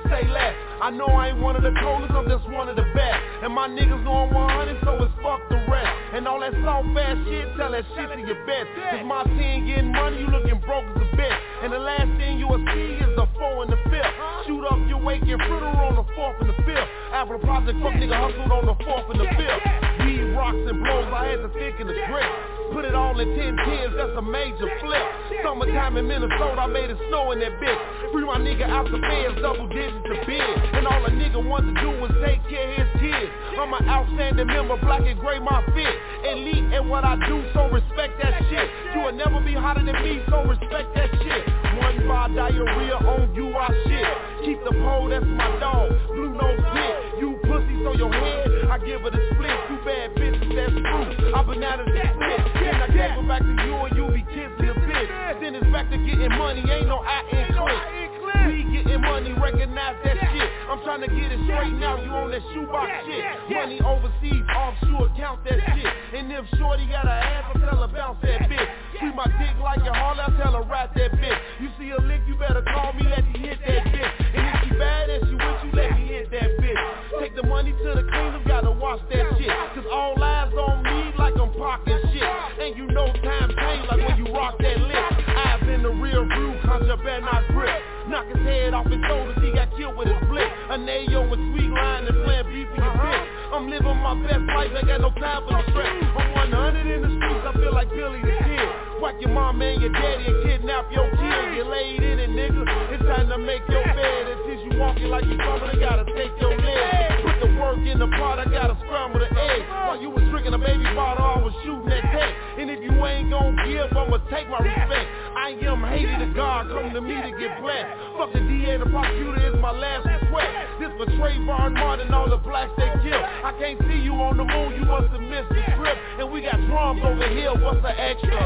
say less. I know I ain't one of the coldest, I'm just one of the best. And my niggas know I'm one hundred, so it's fuck the rest. And all that soft ass shit, tell that shit to your best. Cause my team getting money, you looking broke as a bitch. And the last thing you will see is the four and the fifth. Shoot up your wake and fritter on the fourth and the fifth. Apple Project, fuck nigga hustled on the fourth and the fifth. Weed rocks and blows, I had to thick in the grip. Put it all in ten tens, that's a major flip. Summertime in Minnesota, I made it snow in that bitch. Free my nigga out the feds, double digits to bid. And all a nigga wants to do is take care of his kids. I'm an outstanding member, black and gray my fit. Elite at what I do, so respect that shit. You will never be hotter than me, so respect that shit. One bar diarrhea on you, I shit. Keep the pole, that's my dog. Blue nose dick, you pussies on your head, I give it a split. Two bad bitches, that's true. I bananas and split. Then I gave it back to you and you be kissing a bitch. Then it's back to getting money, ain't no I in click. We getting money, recognize that shit. I'm trying to get it straight now, you on that shoebox shit. Money overseas, offshore, count that shit. And if shorty got her ass, I tell her bounce that bitch. Treat my dick like a Harley, I tell her ride that bitch. You see a lick, you better call me, let me hit that bitch. And if she bad and she with you, let me hit that bitch. Take the money to the cleaners, gotta watch that shit. Cause all eyes on me like I'm parking shit. And you know time change like when you rock that lick. Eyes in the rear view, contra better not grip. Knock his head off his shoulders, he got killed with his flick. A Nayo with sweet line and playing beef in your bitch. I'm living my best life, ain't got no time for the stress. I'm one hundred in the streets, I feel like Billy the Kid. Whack your mom and your daddy and kidnap your kid. Get laid in it, nigga. It's time to make your bed. And since you walking like you coming, I gotta take your leg. Put the work in the pot, I gotta scramble the egg. While you was drinking a baby bottle, I was shooting that tank. And if you ain't gon' give, I'ma take my respect. I am hated to God, come to me to get blessed. Fuck the D A, the prosecutor is my last request. This for Trayvon Martin, all the blacks they kill. I can't see you on the moon, you must have missed the script. And we got drums over here, what's the extra?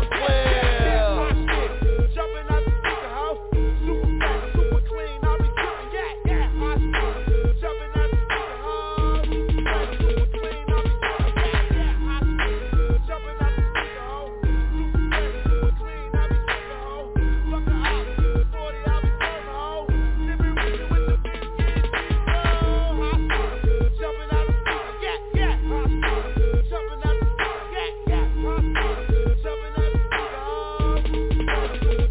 Well, jumping out the speaker house, super fat, super clean, I'll be tripping, yeah, yeah, I see. Jumping out the speaker house, super clean, I'll be tripping, yeah, yeah, I see. Jumping out the speaker house, super fat, super clean, I'll be tripping, ho. Fuck the out, forty, I'll be serving, ho. Sipping with you with the big kids, oh, I see. Jumping out the speaker, yeah, yeah, I see. Jumping out the speaker, yeah, yeah, I see. Jumping out the speaker, oh.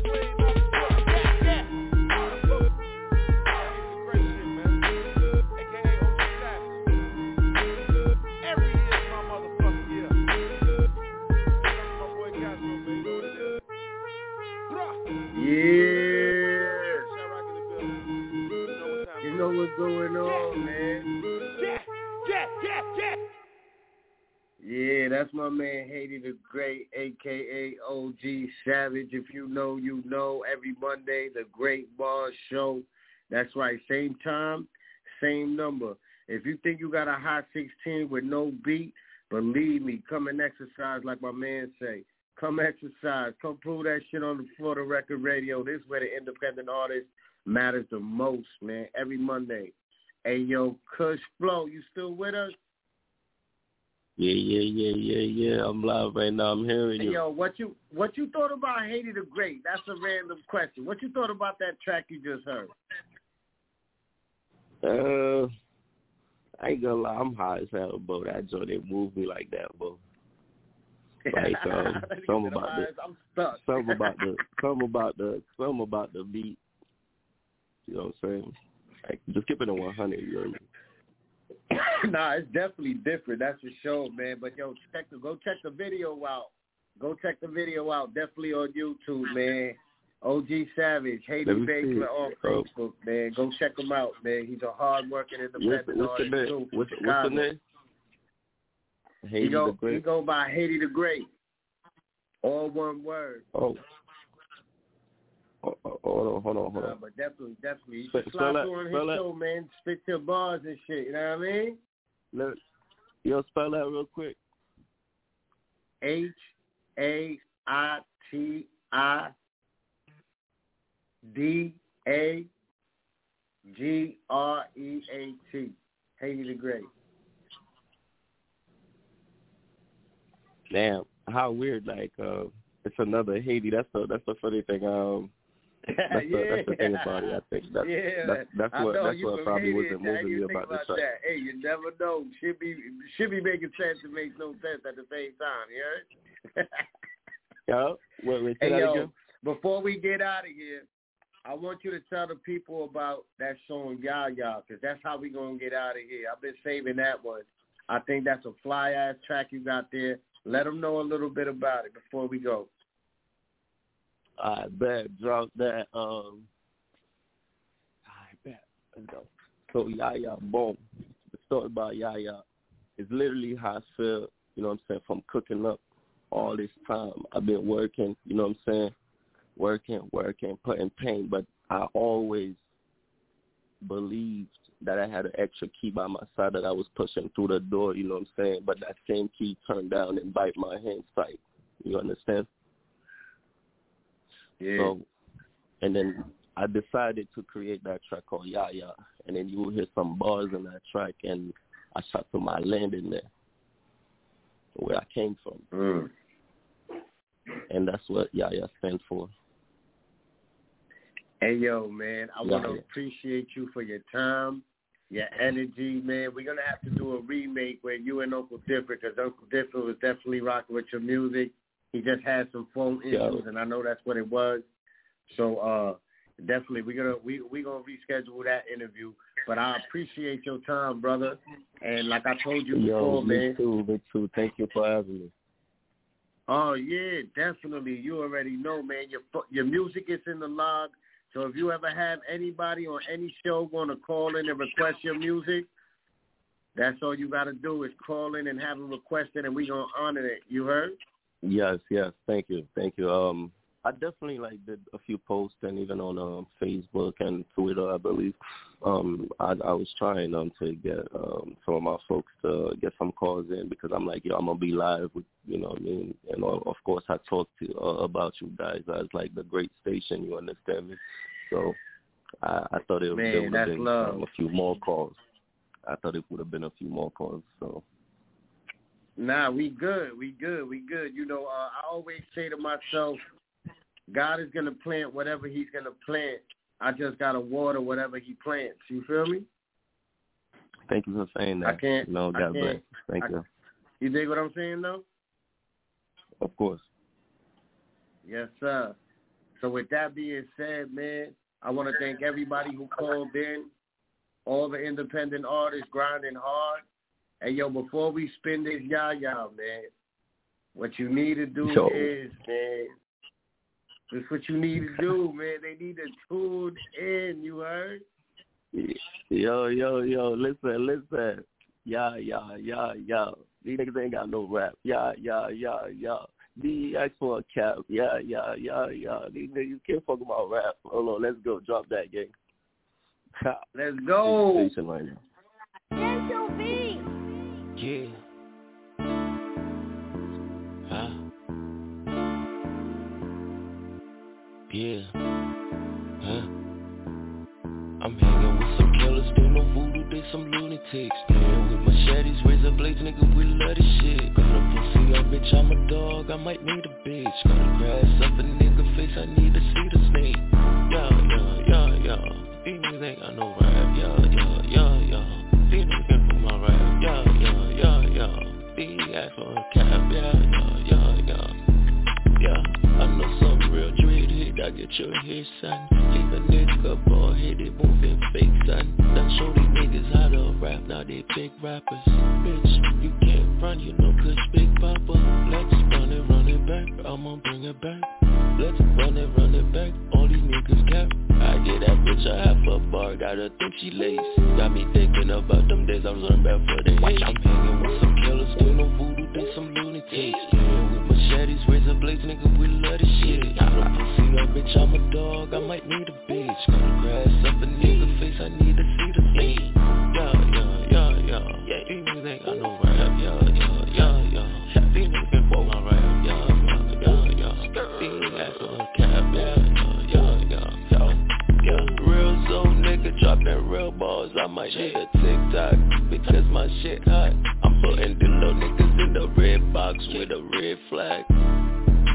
You know what's going on, man. Yeah, yeah, yeah, yeah. Yeah, that's my man Haiti the Great, a k a. O G Savage. If you know, you know. Every Monday, the Great Bar Show. That's right, same time, same number. If you think you got a hot sixteen with no beat, believe me, come and exercise like my man say. Come exercise. Come prove that shit on the Florida Record Radio. This is where the independent artist matters the most, man. Every Monday. Hey, yo, Kush Flow, you still with us? Yeah, yeah, yeah, yeah, yeah. I'm live right now. I'm hearing Hey, you. yo, what you what you thought about Haiti the Great? That's a random question. What you thought about that track you just heard? Uh, I ain't gonna lie, I'm high as hell, bro. That joint didn't move me like that, bro. Like um, something about the, I'm stuck. something about the, something about the, something about the beat. You know what I'm saying? Like, just keep it at one hundred. You know what I mean? Nah, it's definitely different. That's for sure, man. But yo, check the go check the video out. Go check the video out. Definitely on YouTube, man. O G Savage, Haiti Baker on Facebook, man. Go check him out, man. He's a hard-working independent what's, what's artist, the name? too. What's, what's the name? Haiti he go, the Great. He go by Haiti the Great. All one word. Oh. Oh, oh, hold on, hold on, hold on. Uh, but definitely, definitely. You Spell should slide that, through on his spell that. show, man. Spit your bars and shit. You know what I mean? Look, yo, spell that real quick. H A I T I D A G R E A T. Haiti the Great. Damn, how weird! Like, uh, it's another Haiti. That's the that's the funny thing. Um, That's, yeah. the, that's the thing about it. I think that's yeah. that's, that's I what know, that's what probably wasn't moving me about, about the track. That. Hey, you never know. Should be should be making sense. It makes no sense at the same time. You heard? Yeah. Wait, wait, say hey, that yo, again. Before we get out of here, I want you to tell the people about that song Ya Ya, because that's how we gonna get out of here. I've been saving that one. I think that's a fly ass track you got there. Let them know a little bit about it before we go. I bet. Drop that. Um. I bet. Let's go. So Ya Ya, boom. The story about Ya Ya is literally how I feel. You know what I'm saying? From cooking up all this time, I've been working. You know what I'm saying? Working, working, putting pain, but I always believed that I had an extra key by my side that I was pushing through the door, you know what I'm saying? But that same key turned down and bite my hand tight. You understand? Yeah. So, and then I decided to create that track called Ya Ya, and then you will hear some bars in that track, and I shot to my land in there, where I came from. Mm. And that's what Ya Ya stands for. Hey, yo, man, I Yeah, want to yeah. appreciate you for your time, your energy, man. We're going to have to do a remake where you and Uncle Different, because Uncle Different was definitely rocking with your music. He just had some phone issues, Yeah. and I know that's what it was. So uh, definitely, we're going to we we gonna reschedule that interview. But I appreciate your time, brother. And like I told you Yo, before, me man. too, me too. Thank you for having me. Oh, yeah, definitely. You already know, man. Your your music is in the log. So if you ever have anybody on any show going to call in and request your music, that's all you got to do is call in and have them request it, and we're going to honor it. You heard? Yes, yes. Thank you, thank you. Um, I definitely like did a few posts and even on um, Facebook and Twitter, I believe. Um, I, I was trying um to get um some of my folks to get some calls in because I'm like, yo, I'm gonna be live with, you know what I mean? And uh, of course, I talked to uh, about you guys as like the great station. You understand me? So I, I thought it, Man, there would have that's been love. um, a few more calls. I thought it would have been a few more calls. So. Nah, we good. We good. We good. You know, uh, I always say to myself, God is going to plant whatever he's going to plant. I just got to water whatever he plants. You feel me? Thank you for saying that. I can't. You know, I God bless. can't. Thank I, you. You dig what I'm saying, though? Of course. Yes, sir. So with that being said, man, I want to thank everybody who called in, all the independent artists grinding hard. And, yo, before we spin this yah-yah, man, what you need to do Yo. is, man, this what you need to do, man. They need to tune in, you heard? Yo, yo, yo, listen, listen. Yeah, yeah, yeah, yeah. These niggas ain't got no rap. Yeah, yeah, yeah, yeah. D ask for a cap. Yeah, yeah, yeah, yeah. These niggas can't fuck about rap. Hold on, let's go. Drop that, gang. Let's go. Station right now. Yeah. Huh? Yeah. Huh? I'm hanging with some killers, they no voodoo, they some lunatics. Playing with machetes, razor blades, nigga, we love this shit. Got a pussy, a bitch, I'm a dog, I might need a bitch. Got a grass up a nigga face, I need to see the snake. Yeah, yeah, yeah, yeah. These niggas ain't got no rap, yeah, yeah, yeah, yeah. These niggas can't put my rap, yeah, yeah, yeah, yeah. These ask for a cap, yeah, yeah, yeah, yeah. Yeah, I know some real dread hit, I get your head, son. Leave a nigga bald headed, moving fake, son. Done show these niggas how to rap, now they big rappers. Bitch, you can't run, you know, cause Big Papa. Let's run it, run it back, I'ma bring it back. Let's run it, run it back, all these niggas cap. I get that bitch a half a bar, gotta think she lace. Got me thinking about them days I was running back for the hate. I'm hanging with some killers, still no voodoo, they some lunatics. Playing with machetes, razor blades, nigga, we love this shit. Got a pussy, a bitch, I'm a dog, I might need a bitch. Got a grass up a nigga face, I need to see the snake. Yeah, yeah, yeah, yeah. Yeah, these niggas ain't got no rap, yeah, yeah, yeah, yeah. These niggas can't fuck my rap, yeah, yeah, yeah, yeah. These ass on a cap, yeah, yeah, yeah, yeah, yeah. Yeah, real soul nigga dropping real balls. I might need a TikTok because my shit hot. I'm putting the little niggas in the red box with a red flag.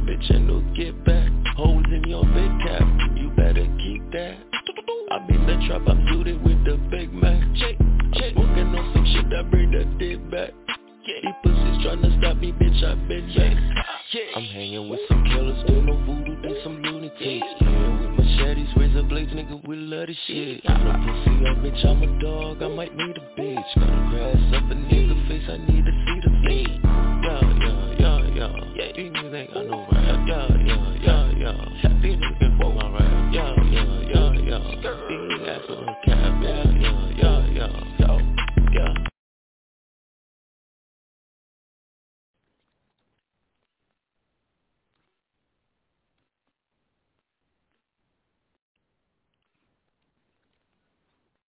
bitch ain't no get back. Holes in your big cap, you better keep that. I'm in the trap, I'm suited with the big Mac. I'm smoking on some shit that bring the dick back. These pussies tryna stop me, bitch, I been back. I'm hanging with some killers, do no voodoo, they some lunatics. Playing with machetes, razor blades, nigga, we love this shit. I'm a pussy, oh bitch, I'm a dog, I might need a bitch. Gotta grass up a nigga face, I need to see the fleet. Yeah, yeah, yeah, yeah, yeah, these niggas ain't got no rap. Yeah, yeah, yeah, yeah, these niggas can fuck my rap. Yeah, yeah, yeah, yeah, these ass on the cap. Yeah, yeah, yeah, yeah, yo, yeah.